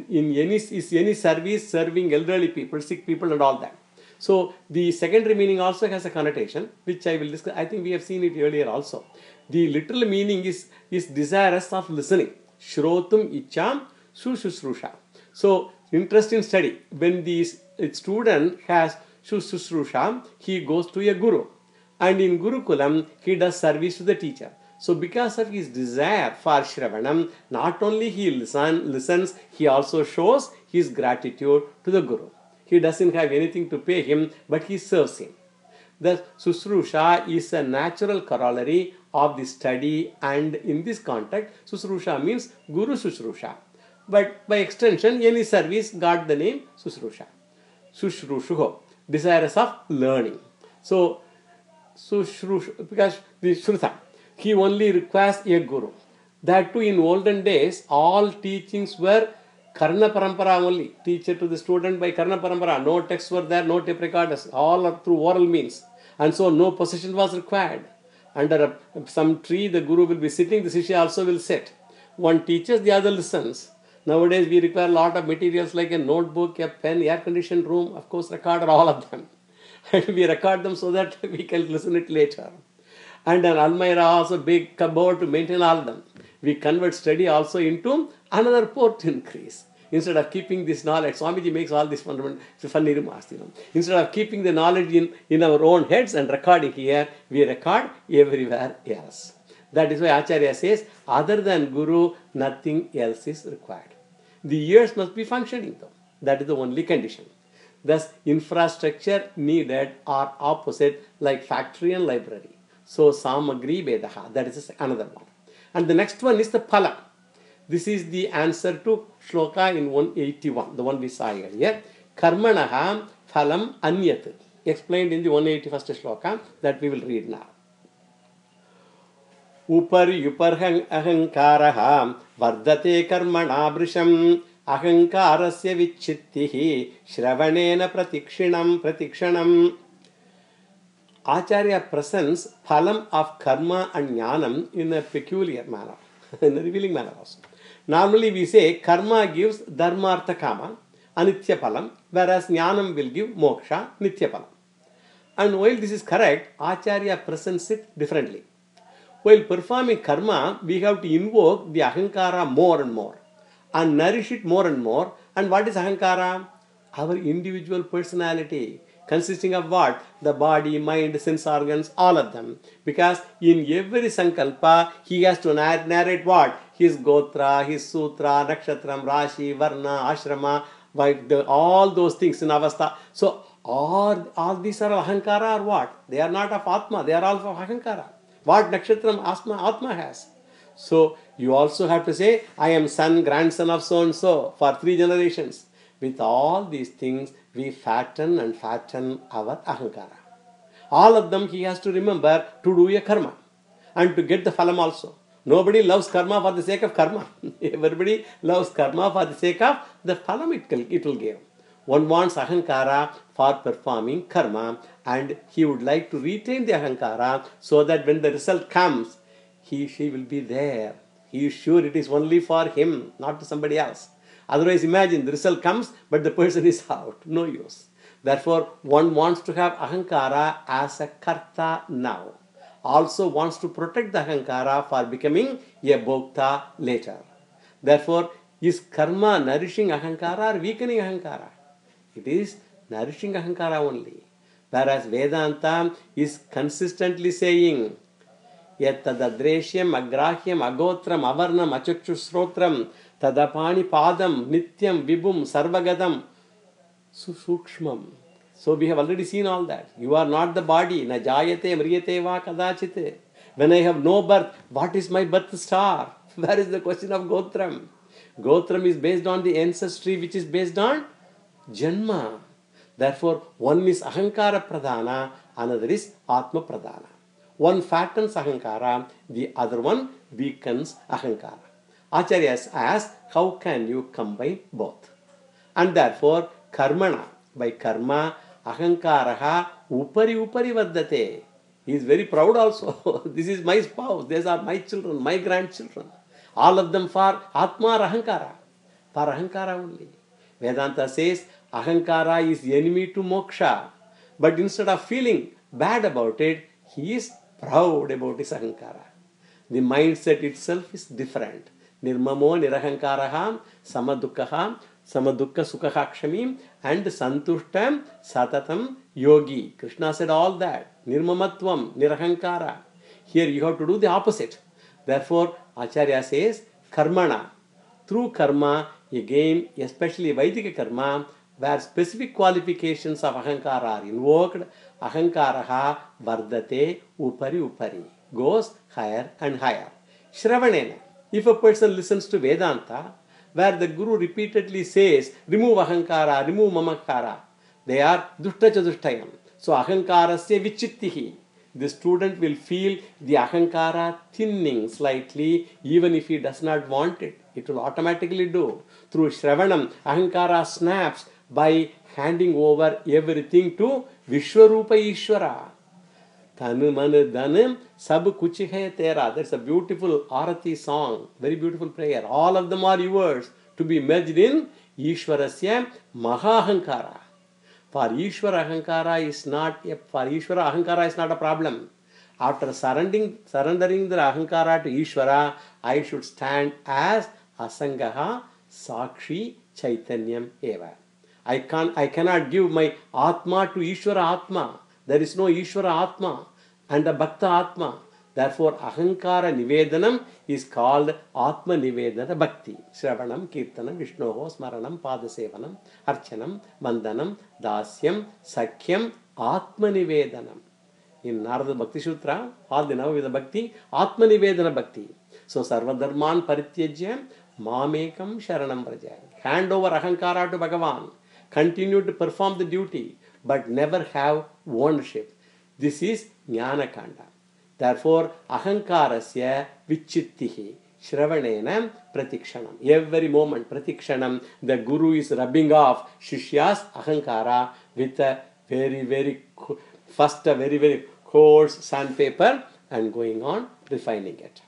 is any service serving elderly people, sick people and all that. So, the secondary meaning also has a connotation, which I will discuss. I think we have seen it earlier also. The literal meaning is desirous of listening. Shrotum icham sushrusha. So, interest in study. When the student has sushrusha, he goes to a guru. And in Gurukulam, he does service to the teacher. So, because of his desire for Shravanam, not only he listens, he also shows his gratitude to the Guru. He doesn't have anything to pay him, but he serves him. The Susrusha is a natural corollary of the study, and in this context, Susrusha means Guru Susrusha. But by extension, any service got the name Susrusha. Sushrushuho, desirous of learning. So, Sushrushu, because the Shruta, he only requires a guru. That too, in olden days, all teachings were Karna Parampara only. Teacher to the student by Karna Parampara. No texts were there, no tape recorders. All are through oral means. And so no possession was required. Under some tree, the guru will be sitting, the Shishya also will sit. One teaches, the other listens. Nowadays, we require a lot of materials like a notebook, a pen, air-conditioned room, of course, recorder, all of them. And we record them so that we can listen it later. And an almirah, also big cupboard to maintain all of them. We convert study also into another port increase. Instead of keeping this knowledge, Swamiji makes all this fundamental, funny remarks. Instead of keeping the knowledge in our own heads and recording here, we record everywhere else. That is why Acharya says, other than Guru, nothing else is required. The ears must be functioning though. That is the only condition. Thus, infrastructure needed are opposite like factory and library. So, Samagri Vedaha, that is another one. And the next one is the Phala. This is the answer to Shloka in 181, the one we saw earlier. Karmanaha Phalam Anyat, explained in the 181st Shloka that we will read now. Upar yuparhang ahankaraha vardate karmana brisham ahankarasya vichittihi shravanena pratikshanam. Acharya presents phalam of karma and jnanam in a peculiar manner, in a revealing manner also. Normally we say karma gives dharma artha kama, anitya phalam, whereas jnanam will give moksha, nitya phalam. And while this is correct, Acharya presents it differently. While performing karma, we have to invoke the ahankara more and more, and nourish it more and more. And what is ahankara? Our individual personality. Consisting of what? The body, mind, sense organs, all of them. Because in every sankalpa, he has to narrate what? His gotra, his sutra, nakshatram, rashi, varna, ashrama, all those things in avastha. So, all these are ahankara or what? They are not of atma, they are all of ahankara. What nakshatram atma has. So, you also have to say, I am son, grandson of so-and-so for 3 generations. With all these things, we fatten our ahankara. All of them he has to remember to do a karma and to get the phalam also. Nobody loves karma for the sake of karma. Everybody loves karma for the sake of the phalam it will give. One wants ahankara for performing karma, and he would like to retain the ahankara so that when the result comes, she will be there. He is sure it is only for him, not to somebody else. Otherwise, imagine the result comes, but the person is out. No use. Therefore, one wants to have ahankara as a karta now. Also wants to protect the ahankara for becoming a bhokta later. Therefore, is karma nourishing ahankara or weakening ahankara? It is nourishing Ahankara only. Whereas Vedanta is consistently saying, Yat tadadreshyam agrahyam agotram avarnam achakshusrotram tadapani padam nityam vibhum sarvagadam susukshmam. So we have already seen all that. You are not the body. Na jayate mriyate va kadachite. When I have no birth, what is my birth star? Where is the question of Gotram? Gotram is based on the ancestry which is based on Janma. Therefore, one is Ahankara Pradhana, another is Atma Pradhana. One fattens Ahankara, the other one weakens Ahankara. Acharyas ask, how can you combine both? And therefore, Karmana, by karma, Ahankaraha upari vardate. He is very proud also. This is my spouse, these are my children, my grandchildren. All of them for Atma or Ahankara. For Ahankara only. Vedanta says, Ahankara is enemy to moksha. But instead of feeling bad about it, he is proud about his Ahankara. The mindset itself is different. Nirmamo nirahankaraha samadukkaha samadukka sukhakshami and santushtam satatam yogi. Krishna said all that. Nirmamatvam nirahankara. Here you have to do the opposite. Therefore, Acharya says, karmana. Through karma, again, especially Vaidika karma, where specific qualifications of Ahankara are invoked, Ahankaraha vardate upari, goes higher and higher. Shravanena, if a person listens to Vedanta, where the Guru repeatedly says, remove Ahankara, remove Mamakara, they are dushtacha dushtayam. So Ahankarasya vichittihi. The student will feel the Ahankara thinning slightly, even if he does not want it. It will automatically do. Through Shravanam, Ahankara snaps by handing over everything to Vishwarupa Ishwara. Tanu manu dhanam sab kuch hai tera. That's a beautiful Arati song. Very beautiful prayer. All of them are yours to be merged in Ishwarasya Mahahankara. For Ishwara Ahankara is not a problem. After surrendering the Ahankara to Ishwara, I should stand as Asangaha Sakshi Chaitanyam Eva. I cannot give my Atma to Ishwara Atma. There is no Ishwara Atma and a Bhakta Atma. Therefore, Ahankara Nivedanam is called Atma Nivedana Bhakti. Shravanam, Kirtanam, Vishnoho, Smaranam, Padasevanam, Archanam, Vandanam, Dasyam, Sakyam, Atma Nivedanam. In Narada Bhakti Sutra, all the Navavida Bhakti, Atma Nivedana Bhakti. So, Sarvadharman Parityajya, Mamekam Sharanam Vraja. Hand over Ahankara to Bhagavan. Continue to perform the duty, but never have ownership. This is Jnana Kanda. Therefore, Ahankarasya vichittihi shravanena pratikshanam. Every moment, pratikshanam, the Guru is rubbing off Shishya's Ahankara with a very coarse sandpaper and going on refining it.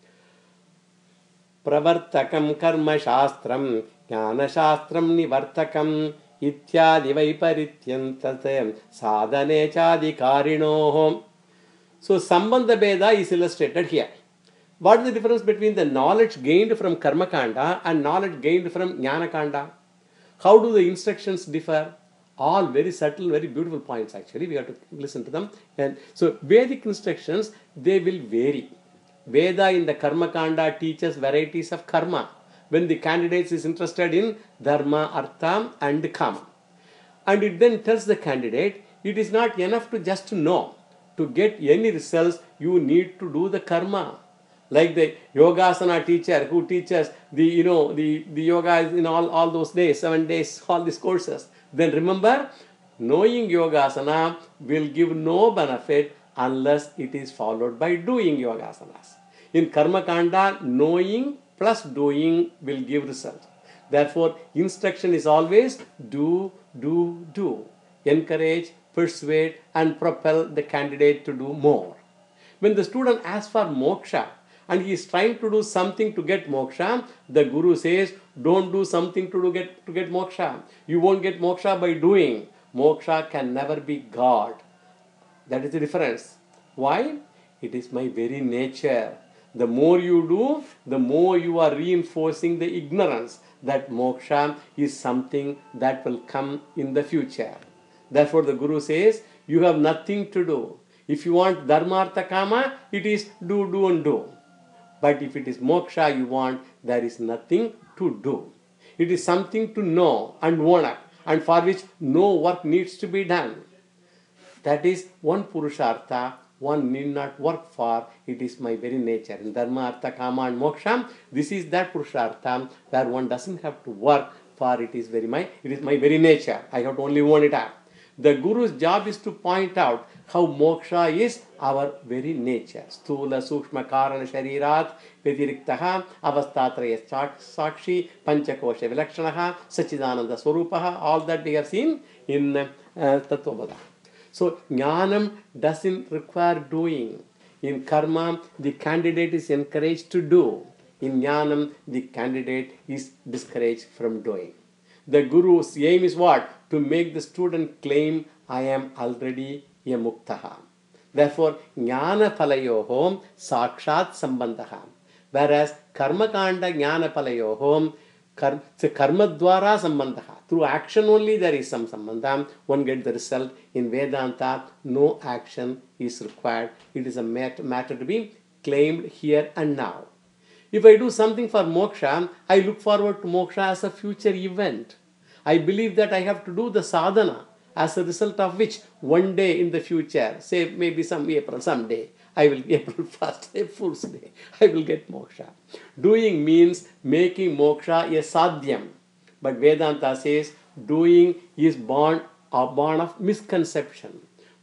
Pravartakam karma shastram jnana shastram nivartakam ityadi vaiparityantate sadhane chadikarinoho. So, Sambandha Beda is illustrated here. What is the difference between the knowledge gained from Karma Kanda and knowledge gained from Jnana Kanda? How do the instructions differ? All very subtle, very beautiful points actually. We have to listen to them. And so, Vedic instructions, they will vary. Veda in the Karma Kanda teaches varieties of karma. When the candidate is interested in Dharma, Artha and Kama. And it then tells the candidate, it is not enough to just know. To get any results, you need to do the karma. Like the Yogasana teacher who teaches the yoga in all those days, 7 days, all these courses. Then remember, knowing Yogasana will give no benefit unless it is followed by doing Yogasanas. In Karma Kanda, knowing plus doing will give result. Therefore, instruction is always do. Encourage, persuade and propel the candidate to do more. When the student asks for moksha and he is trying to do something to get moksha, the Guru says, don't do something to get moksha. You won't get moksha by doing. Moksha can never be God. That is the difference. Why? It is my very nature. The more you do, the more you are reinforcing the ignorance. that moksha is something that will come in the future. Therefore, the Guru says, you have nothing to do. If you want dharma, artha, kama, it is do, do and do. But if it is moksha you want, there is nothing to do. It is something to know and own up, and for which no work needs to be done. That is one purushartha one need not work for. It is my very nature. In dharma, artha, kama and moksha, this is that purushartha where one doesn't have to work for. It is my very nature. I have to only own it up. The Guru's job is to point out how moksha is our very nature. Sthula, Sukshma, Karana, Sharirat, Vyatiriktaha, Avastatraya Sakshi, Panchakosha Vilakshanaha, Sachidananda Swarupaha, all that we have seen in Tattvabodha. So, Jnanam doesn't require doing. In karma, the candidate is encouraged to do. In Jnanam, the candidate is discouraged from doing. The Guru's aim is what? To make the student claim, I am already a muktaha. Therefore, Jnana Palayohom Sakshat Sambandha. Whereas Karma Kanda Jnana Palayohom Karma Dwara Sambandha. Through action only there is some sambandha. One gets the result. In Vedanta, no action is required. It is a matter to be claimed here and now. If I do something for moksha, I look forward to moksha as a future event. I believe that I have to do the sadhana, as a result of which one day in the future, say maybe someday, I will April 1st, April Fool's Day, I will get moksha. Doing means making moksha a sadhyam. But Vedanta says doing is born of misconception.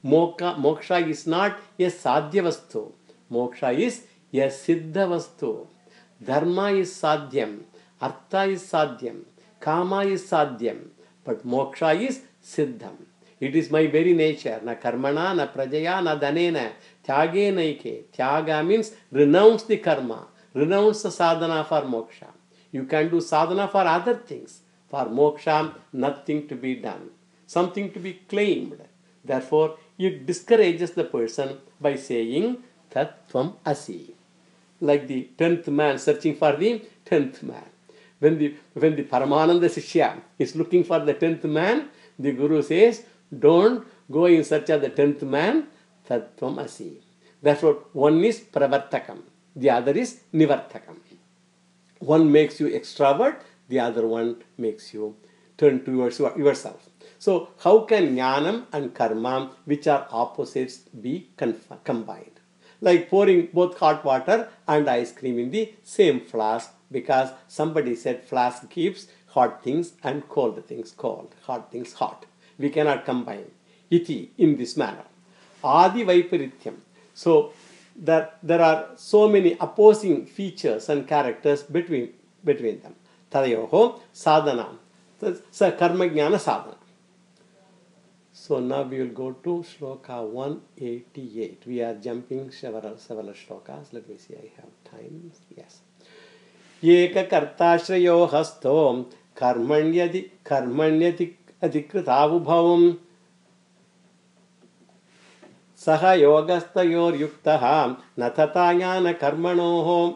Moksha is not a sadhya vastu. Moksha is a siddha vastu. Dharma is sadhyam. Artha is sadhyam. Kama is sadhyam. But moksha is siddham. It is my very nature. Na karmana, na prajaya, na dhanena. Tyage naike. Tyaga means renounce the karma. Renounce the sadhana for moksha. You can do sadhana for other things. For moksha, nothing to be done. Something to be claimed. Therefore, it discourages the person by saying, Tat Tvam Asi. Like the 10th man searching for the 10th man. When the Paramananda Shishya is looking for the 10th man, the Guru says, don't go in search of the 10th man, Tat Tvam Asi. Therefore, one is Pravartakam, the other is Nivartakam. One makes you extrovert, the other one makes you turn towards yourself. So, how can jnanam and karma, which are opposites, be combined? Like pouring both hot water and ice cream in the same flask, because somebody said flask keeps hot things and cold things cold, hot things hot. We cannot combine iti in this manner. Adi Vaiparityam. So, there are so many opposing features and characters between them. Tadayoho sadhana. So, karma jnana sadhana. So now we will go to shloka 188. We are jumping several shlokas. Let me see, I have time. Yes. Eka kartashrayo hasto karmanyati adhikritavu saha yogastayor yuktaha natatayana karmanoho.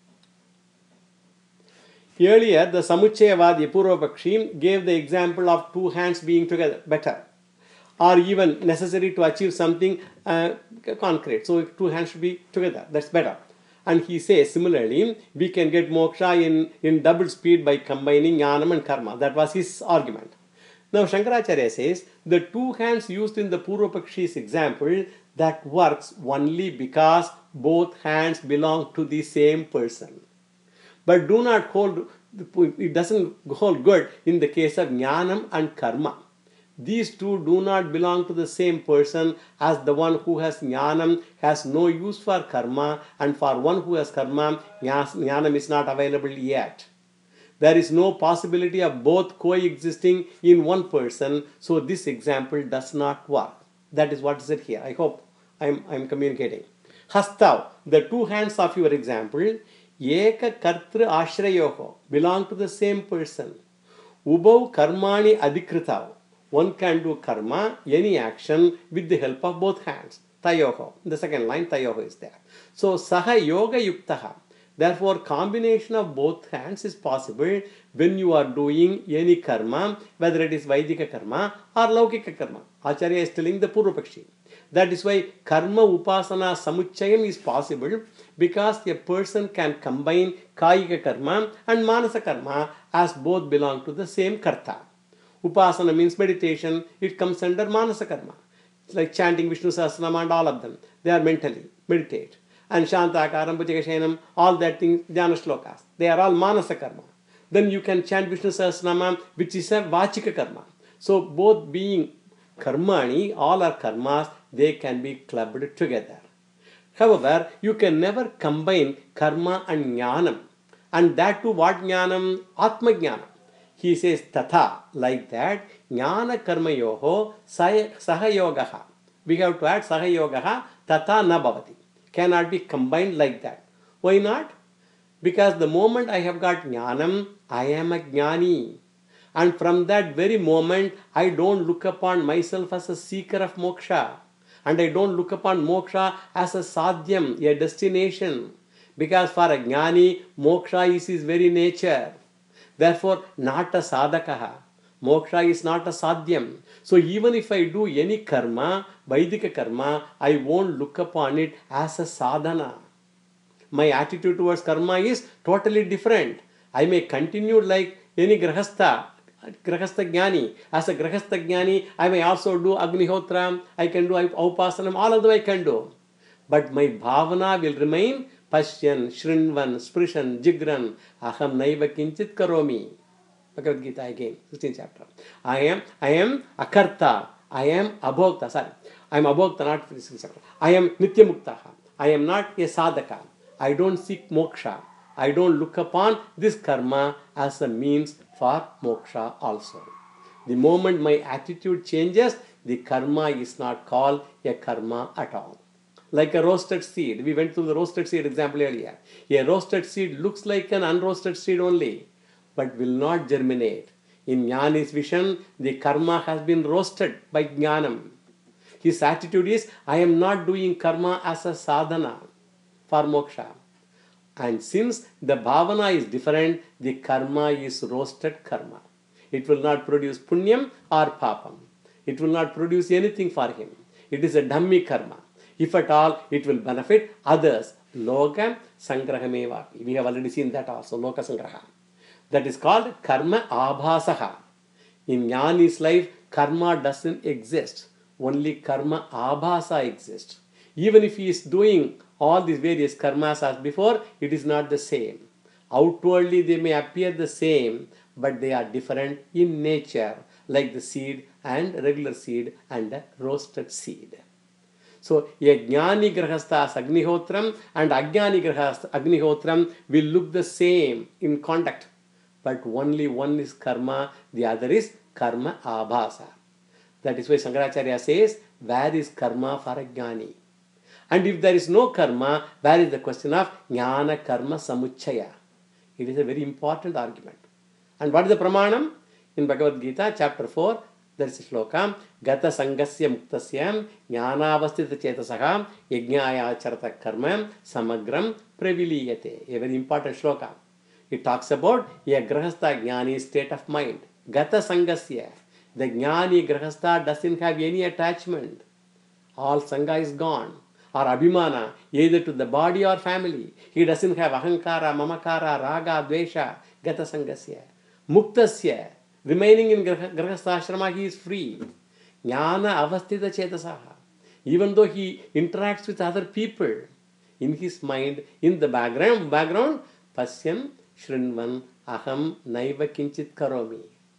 Earlier, the Samuchayavadi Purvapakshi gave the example of two hands being together better, or even necessary to achieve something concrete. So, two hands should be together. That's better. And he says, similarly, we can get moksha in double speed by combining jnanam and karma. That was his argument. Now, Shankaracharya says, the two hands used in the Purvapakshi's example, that works only because both hands belong to the same person. But it doesn't hold good in the case of jnanam and karma. These two do not belong to the same person, as the one who has jnanam has no use for karma, and for one who has karma, jnanam is not available yet. There is no possibility of both coexisting in one person, so this example does not work. That is what is said here. I hope I am communicating. Hastav, the two hands of your example, Eka kartra ashrayoho, belong to the same person. Ubau karmani adikritav. One can do karma, any action, with the help of both hands. Tayoho. The second line, tayoho is there. So, saha yoga yuktaha. Therefore, combination of both hands is possible when you are doing any karma, whether it is Vaidika karma or Laukika karma. Acharya is telling the Purvapakshi. That is why karma upasana samuchayam is possible, because a person can combine Kayika karma and Manasa karma as both belong to the same karta. Upasana means meditation, it comes under Manasa karma. It's like chanting Vishnu Sahasranama and all of them. They are mentally, meditate. And Shantakaram, Bhujagashayanam, all that things, Dhyana Shlokas. They are all Manasa karma. Then you can chant Vishnu Sahasranama, which is a Vachika karma. So both being karmani, all are karmas, they can be clubbed together. However, you can never combine karma and jnanam. And that too, what jnanam? Atma jnanam. He says tatha, like that, jnana karma yoho sahayogaha. We have to add sahayogaha, tatha na bhavati. Cannot be combined like that. Why not? Because the moment I have got jnanam, I am a jnani. And from that very moment, I don't look upon myself as a seeker of moksha. And I don't look upon moksha as a sadhyam, a destination. Because for a jnani, moksha is his very nature. Therefore, not a sadhakaha. Moksha is not a sadhyam. So even if I do any karma, Vaidika karma, I won't look upon it as a sadhana. My attitude towards karma is totally different. I may continue like any grahastha jnani. As a grahastha jnani, I may also do agnihotra, I can do aupasanam, all of them I can do. But my bhavana will remain Pashyan, Shrinvan, Sprishan, Jigran, Aham Naiva Kinchit Karomi. Bhagavad Gita again, 16th chapter. I am Akarta, I am Abhokta, sorry. I am Abhokta, not 16th chapter. I am Nityamuktaha. I am not a sadhaka. I don't seek moksha. I don't look upon this karma as a means for moksha also. The moment my attitude changes, the karma is not called a karma at all. Like a roasted seed. We went through the roasted seed example earlier. A roasted seed looks like an unroasted seed only, but will not germinate. In Jnani's vision, the karma has been roasted by Jnanam. His attitude is, I am not doing karma as a sadhana for moksha. And since the bhavana is different, the karma is roasted karma. It will not produce punyam or papam. It will not produce anything for him. It is a dummy karma. If at all, it will benefit others. Loka sangrahameva. We have already seen that also, loka sangraha. That is called karma abhasaha. In Jnani's life, karma doesn't exist. Only karma abhasa exists. Even if he is doing all these various karmas as before, it is not the same. Outwardly, they may appear the same, but they are different in nature, like the seed and regular seed and a roasted seed. So, a jnani grahastha's agnihotram and ajnani grahastha's agnihotram will look the same in conduct, but only one is karma, the other is karma abhasa. That is why Shankaracharya says, where is karma for a jnani? And if there is no karma, where is the question of jnana karma samuchaya? It is a very important argument. And what is the pramanam? In Bhagavad Gita, chapter 4, there is a shloka, Gata sangasya muktasya jnanavastita chetasaha yajnaya charata karma samagram praviliyate. A very important shloka. It talks about a grahastha jnani state of mind. Gata sangasya. The jnani grahastha doesn't have any attachment. All sangha is gone. Or abhimana, either to the body or family. He doesn't have ahankara, mamakara, raga, dvesha, gata sangasya. Muktasya. Remaining in grahastha ashrama, he is free. Jnana avastita chetasaha. Even though he interacts with other people, in his mind, in the background, pasyam, shrinvan, aham, naiva kinchit karomi.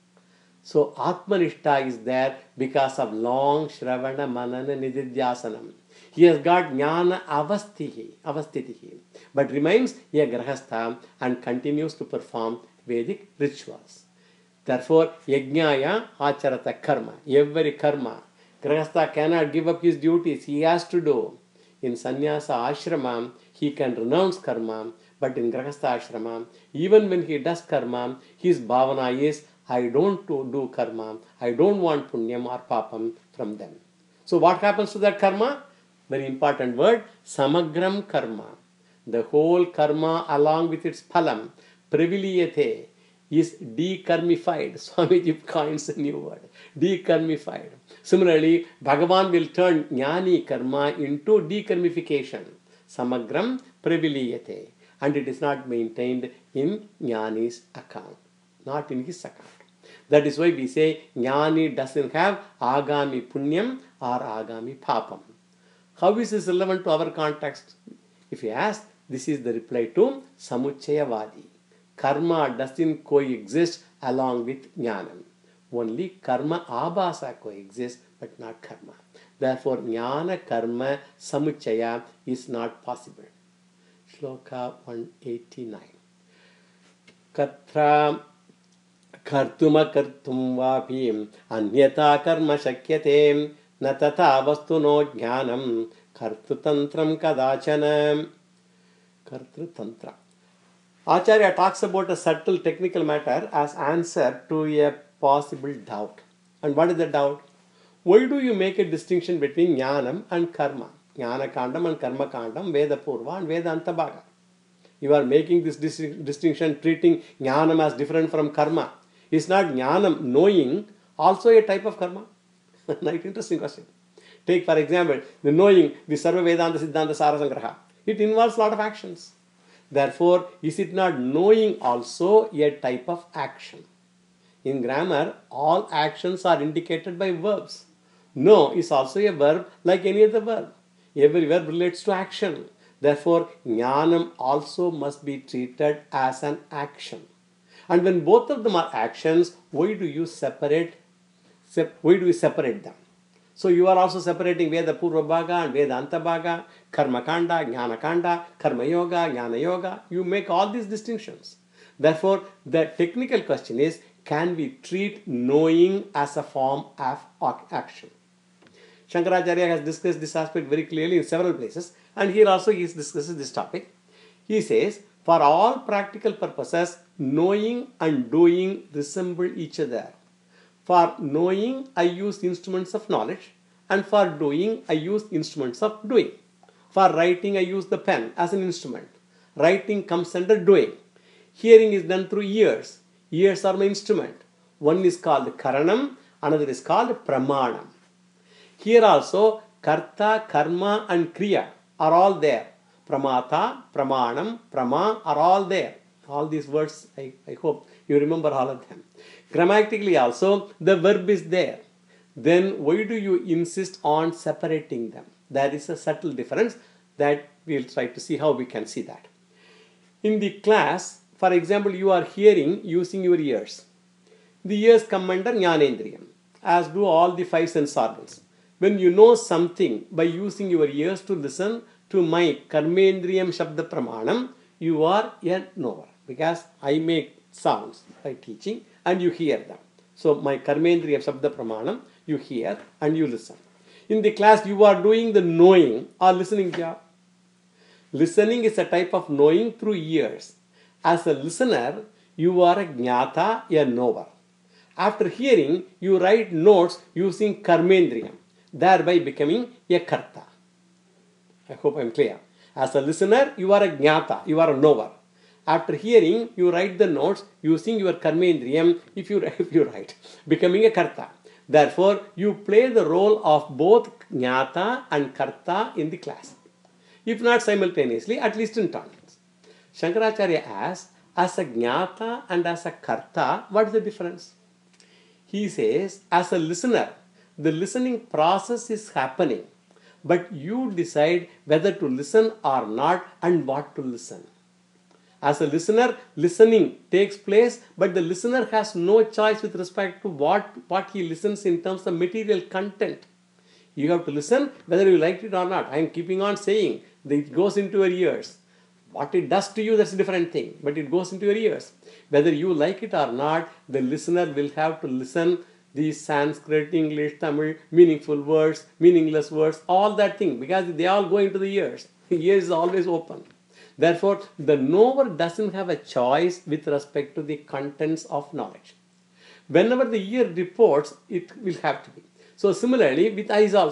So Atmanishta is there because of long Shravana Manana Nididhyasanam. He has got Jnana Avastitihi, but remains a Grahastha and continues to perform Vedic rituals. Therefore, Yajnaya Acharata Karma, every karma. Grahastha cannot give up his duties, he has to do. In Sannyasa Ashrama, he can renounce karma, but in Grahastha Ashrama, even when he does karma, his bhavana is, I don't do karma, I don't want punyam or papam from them. So what happens to that karma? Very important word, samagram karma. the whole karma along with its phalam, praviliyate, is dekarmified. Swamiji coins a new word, dekarmified. Similarly, Bhagavan will turn jnani karma into dekarmification, samagram praviliyate, and it is not maintained in jnani's account, not in his account. That is why we say jnani doesn't have agami punyam or agami papam. How is this relevant to our context? If you ask, this is the reply to Samuchayavadi. Karma doesn't coexist along with jnanam. Only karma abhasa coexists, but not karma. Therefore, jnana karma samuchaya is not possible. Shloka 189. Katra kartuma kartum vapim anyata karma shakyate na tata vastuno jnanam kartutantram kadachanam. Kartrutantra. Acharya talks about a subtle technical matter as answer to a possible doubt. And what is the doubt? Why do you make a distinction between jnanam and karma? Jnana kandam and karma kandam, Veda Purva and Vedanta Bhaga. You are making this distinction, treating jnanam as different from karma. Is not jnanam, knowing, also a type of karma? Nice, interesting question. Take for example, the knowing, the Sarva Vedanta Siddhanta Sara Sangraha. It involves a lot of actions. Therefore, is it not knowing also a type of action? In grammar, all actions are indicated by verbs. Know is also a verb like any other verb. Every verb relates to action. Therefore, jnanam also must be treated as an action. And when both of them are actions, why do you separate them? So you are also separating Veda Purva Bhaga and Vedanta Bhaga, Karma Kanda, Jnana Kanda, Karma Yoga, Jnana Yoga. You make all these distinctions. Therefore, the technical question is, can we treat knowing as a form of action? Shankaracharya has discussed this aspect very clearly in several places, and here also he discusses this topic. He says, for all practical purposes, knowing and doing resemble each other. For knowing, I use instruments of knowledge, and for doing, I use instruments of doing. For writing, I use the pen as an instrument. Writing comes under doing. Hearing is done through ears. Ears are my instrument. One is called karanam, another is called pramanam. Here also, karta, karma and kriya are all there. Pramata, pramanam, prama are all there. All these words, I hope you remember all of them. Grammatically also, the verb is there. Then why do you insist on separating them? There is a subtle difference that we'll try to see how we can see that. In the class, for example, you are hearing using your ears. The ears come under jnanendriyam, as do all the five sense organs. When you know something by using your ears to listen to my karmendriyam shabda pramanam, you are a knower, because I make sounds by teaching and you hear them. So my karmendriyam shabda pramanam, you hear and you listen. In the class, you are doing the knowing or listening job. Listening is a type of knowing through ears. As a listener, you are a jnata, a knower. After hearing, you write notes using karmendriyam, thereby becoming a karta. I hope I am clear. As a listener, you are a jnata, you are a knower. After hearing, you write the notes using your karmendriyam, if you write, becoming a karta. Therefore, you play the role of both jnata and karta in the class. If not simultaneously, at least in turns. Shankaracharya asks, as a jnata and as a karta, what is the difference? He says, as a listener, the listening process is happening, but you decide whether to listen or not and what to listen. As a listener, listening takes place, but the listener has no choice with respect to what he listens in terms of material content. You have to listen whether you like it or not. I am keeping on saying that it goes into your ears. What it does to you, that's a different thing, but it goes into your ears. Whether you like it or not, the listener will have to listen these Sanskrit, English, Tamil, meaningful words, meaningless words, all that thing, because they all go into the ears. The ear is always open. Therefore, the knower doesn't have a choice with respect to the contents of knowledge. Whenever the ear reports, it will have to be. So similarly with eyes also.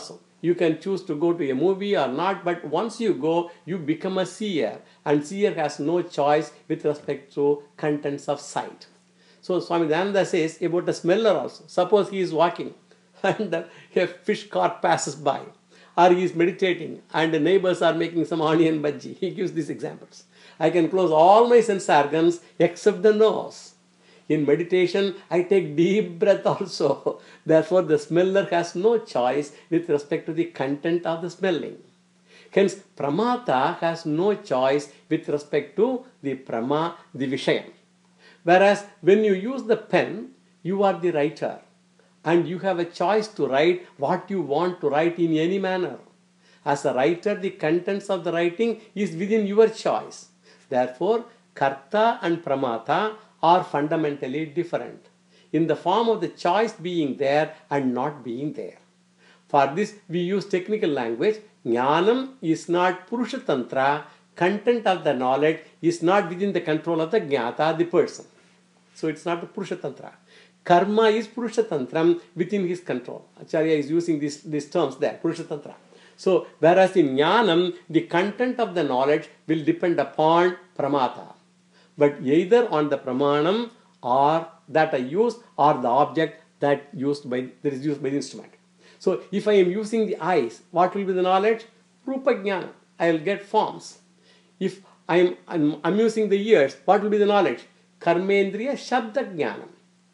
You can choose to go to a movie or not, but once you go, you become a seer, and seer has no choice with respect to contents of sight. So Swami Dayananda says about a smeller also. Suppose he is walking and a fish cart passes by, or he is meditating and the neighbors are making some onion bhaji. He gives these examples. I can close all my sense organs except the nose. In meditation, I take deep breath also. Therefore, the smeller has no choice with respect to the content of the smelling. Hence, pramata has no choice with respect to the prama, the vishayam. Whereas, when you use the pen, you are the writer. And you have a choice to write what you want to write in any manner. As a writer, the contents of the writing is within your choice. Therefore, karta and pramata are fundamentally different in the form of the choice being there and not being there. For this, we use technical language. Jnanam is not Purusha Tantra. Content of the knowledge is not within the control of the Jnata, the person. So it's not the Purusha Tantra. Karma is Purusha Tantram within his control. Acharya is using these terms there, Purusha Tantra. So, whereas in Jnanam, the content of the knowledge will depend upon Pramata. But either on the Pramanam or that I use or the object that is used by the instrument. So, if I am using the eyes, what will be the knowledge? Rupa Jnana. I will get forms. If I'm using the ears, what will be the knowledge? Karmendriya Shabda Jnanam.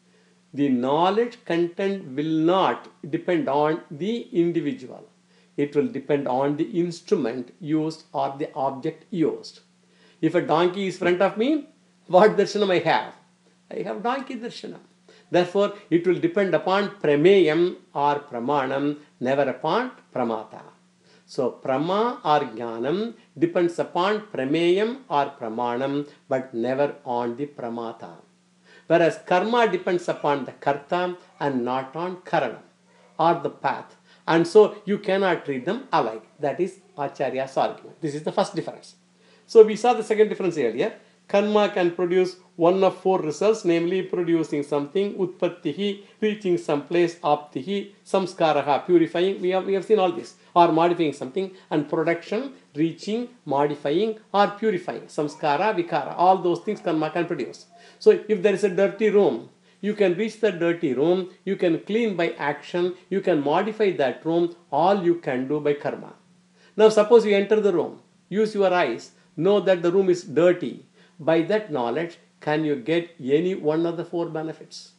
The knowledge content will not depend on the individual. It will depend on the instrument used or the object used. If a donkey is in front of me, what darshanam I have? I have donkey darshanam. Therefore, it will depend upon prameyam or pramanam, never upon pramata. So, prama or jnanam depends upon prameyam or pramanam, but never on the pramata. Whereas karma depends upon the karta and not on karanam or the path. And so you cannot treat them alike. That is Acharya's argument. This is the first difference. So we saw the second difference earlier. Karma can produce one of four results, namely producing something, utpattihi, reaching some place, aptihi, samskaraha, purifying. We have seen all this. Or modifying something, and production, reaching, modifying, or purifying. Samskara, vikara. All those things karma can produce. So if there is a dirty room, you can reach the dirty room, you can clean by action, you can modify that room, all you can do by karma. Now suppose you enter the room, use your eyes, know that the room is dirty. By that knowledge, can you get any one of the four benefits?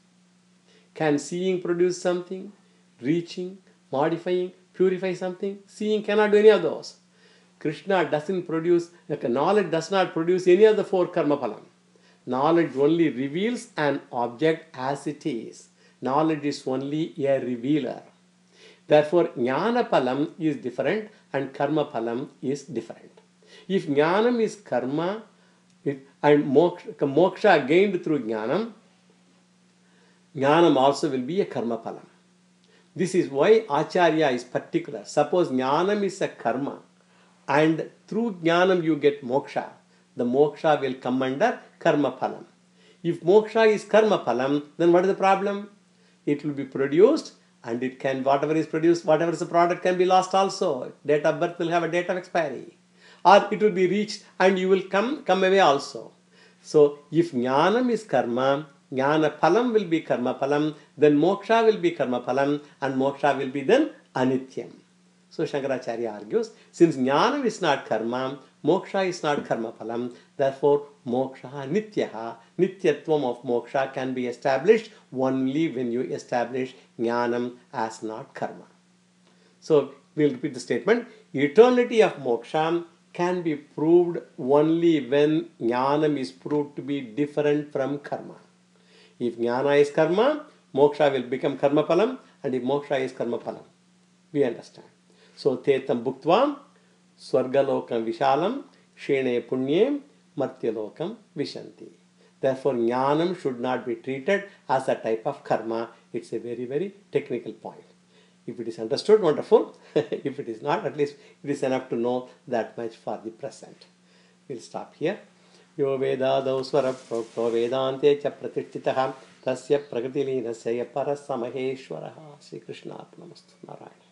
Can seeing produce something? Reaching, modifying, purify something? Seeing cannot do any of those. Krishna doesn't produce, knowledge does not produce any of the four karma phalam. Knowledge only reveals an object as it is. Knowledge is only a revealer. Therefore, jnana phalam is different and karma phalam is different. If jnanam is karma and moksha gained through jnanam, jnanam also will be a karma phalam. This is why Acharya is particular. Suppose jnanam is a karma and through jnanam you get moksha. The moksha will come under karma phalam. If moksha is karma phalam, then what is the problem? It will be produced and it can, whatever is produced, whatever is the product can be lost also. Date of birth will have a date of expiry. Or it will be reached and you will come away also. So, if jnanam is karma, jnana phalam will be karma phalam, then moksha will be karma phalam and moksha will be then anityam. So, Shankaracharya argues, since jnanam is not karma, moksha is not karma phalam, therefore moksha nityaha, nityatvam of moksha can be established only when you establish jnanam as not karma. So, we will repeat the statement. Eternity of moksha can be proved only when jnanam is proved to be different from karma. If jnana is karma, moksha will become karma phalam, and if moksha is karma phalam. We understand. So, tetam bhuktvam swargalokam vishalam shene punyem martyalokam vishanti. Therefore, jnanam should not be treated as a type of karma. It's a very, very technical point. If it is understood, wonderful. If it is not, at least it is enough to know that much for the present. We'll stop here. Yo vedadau swara prokto vedante cha pratishtitaha tasya prakritilīnasya parasamaheshwaraha. Sri Krishna Arpanamastu. Narayana.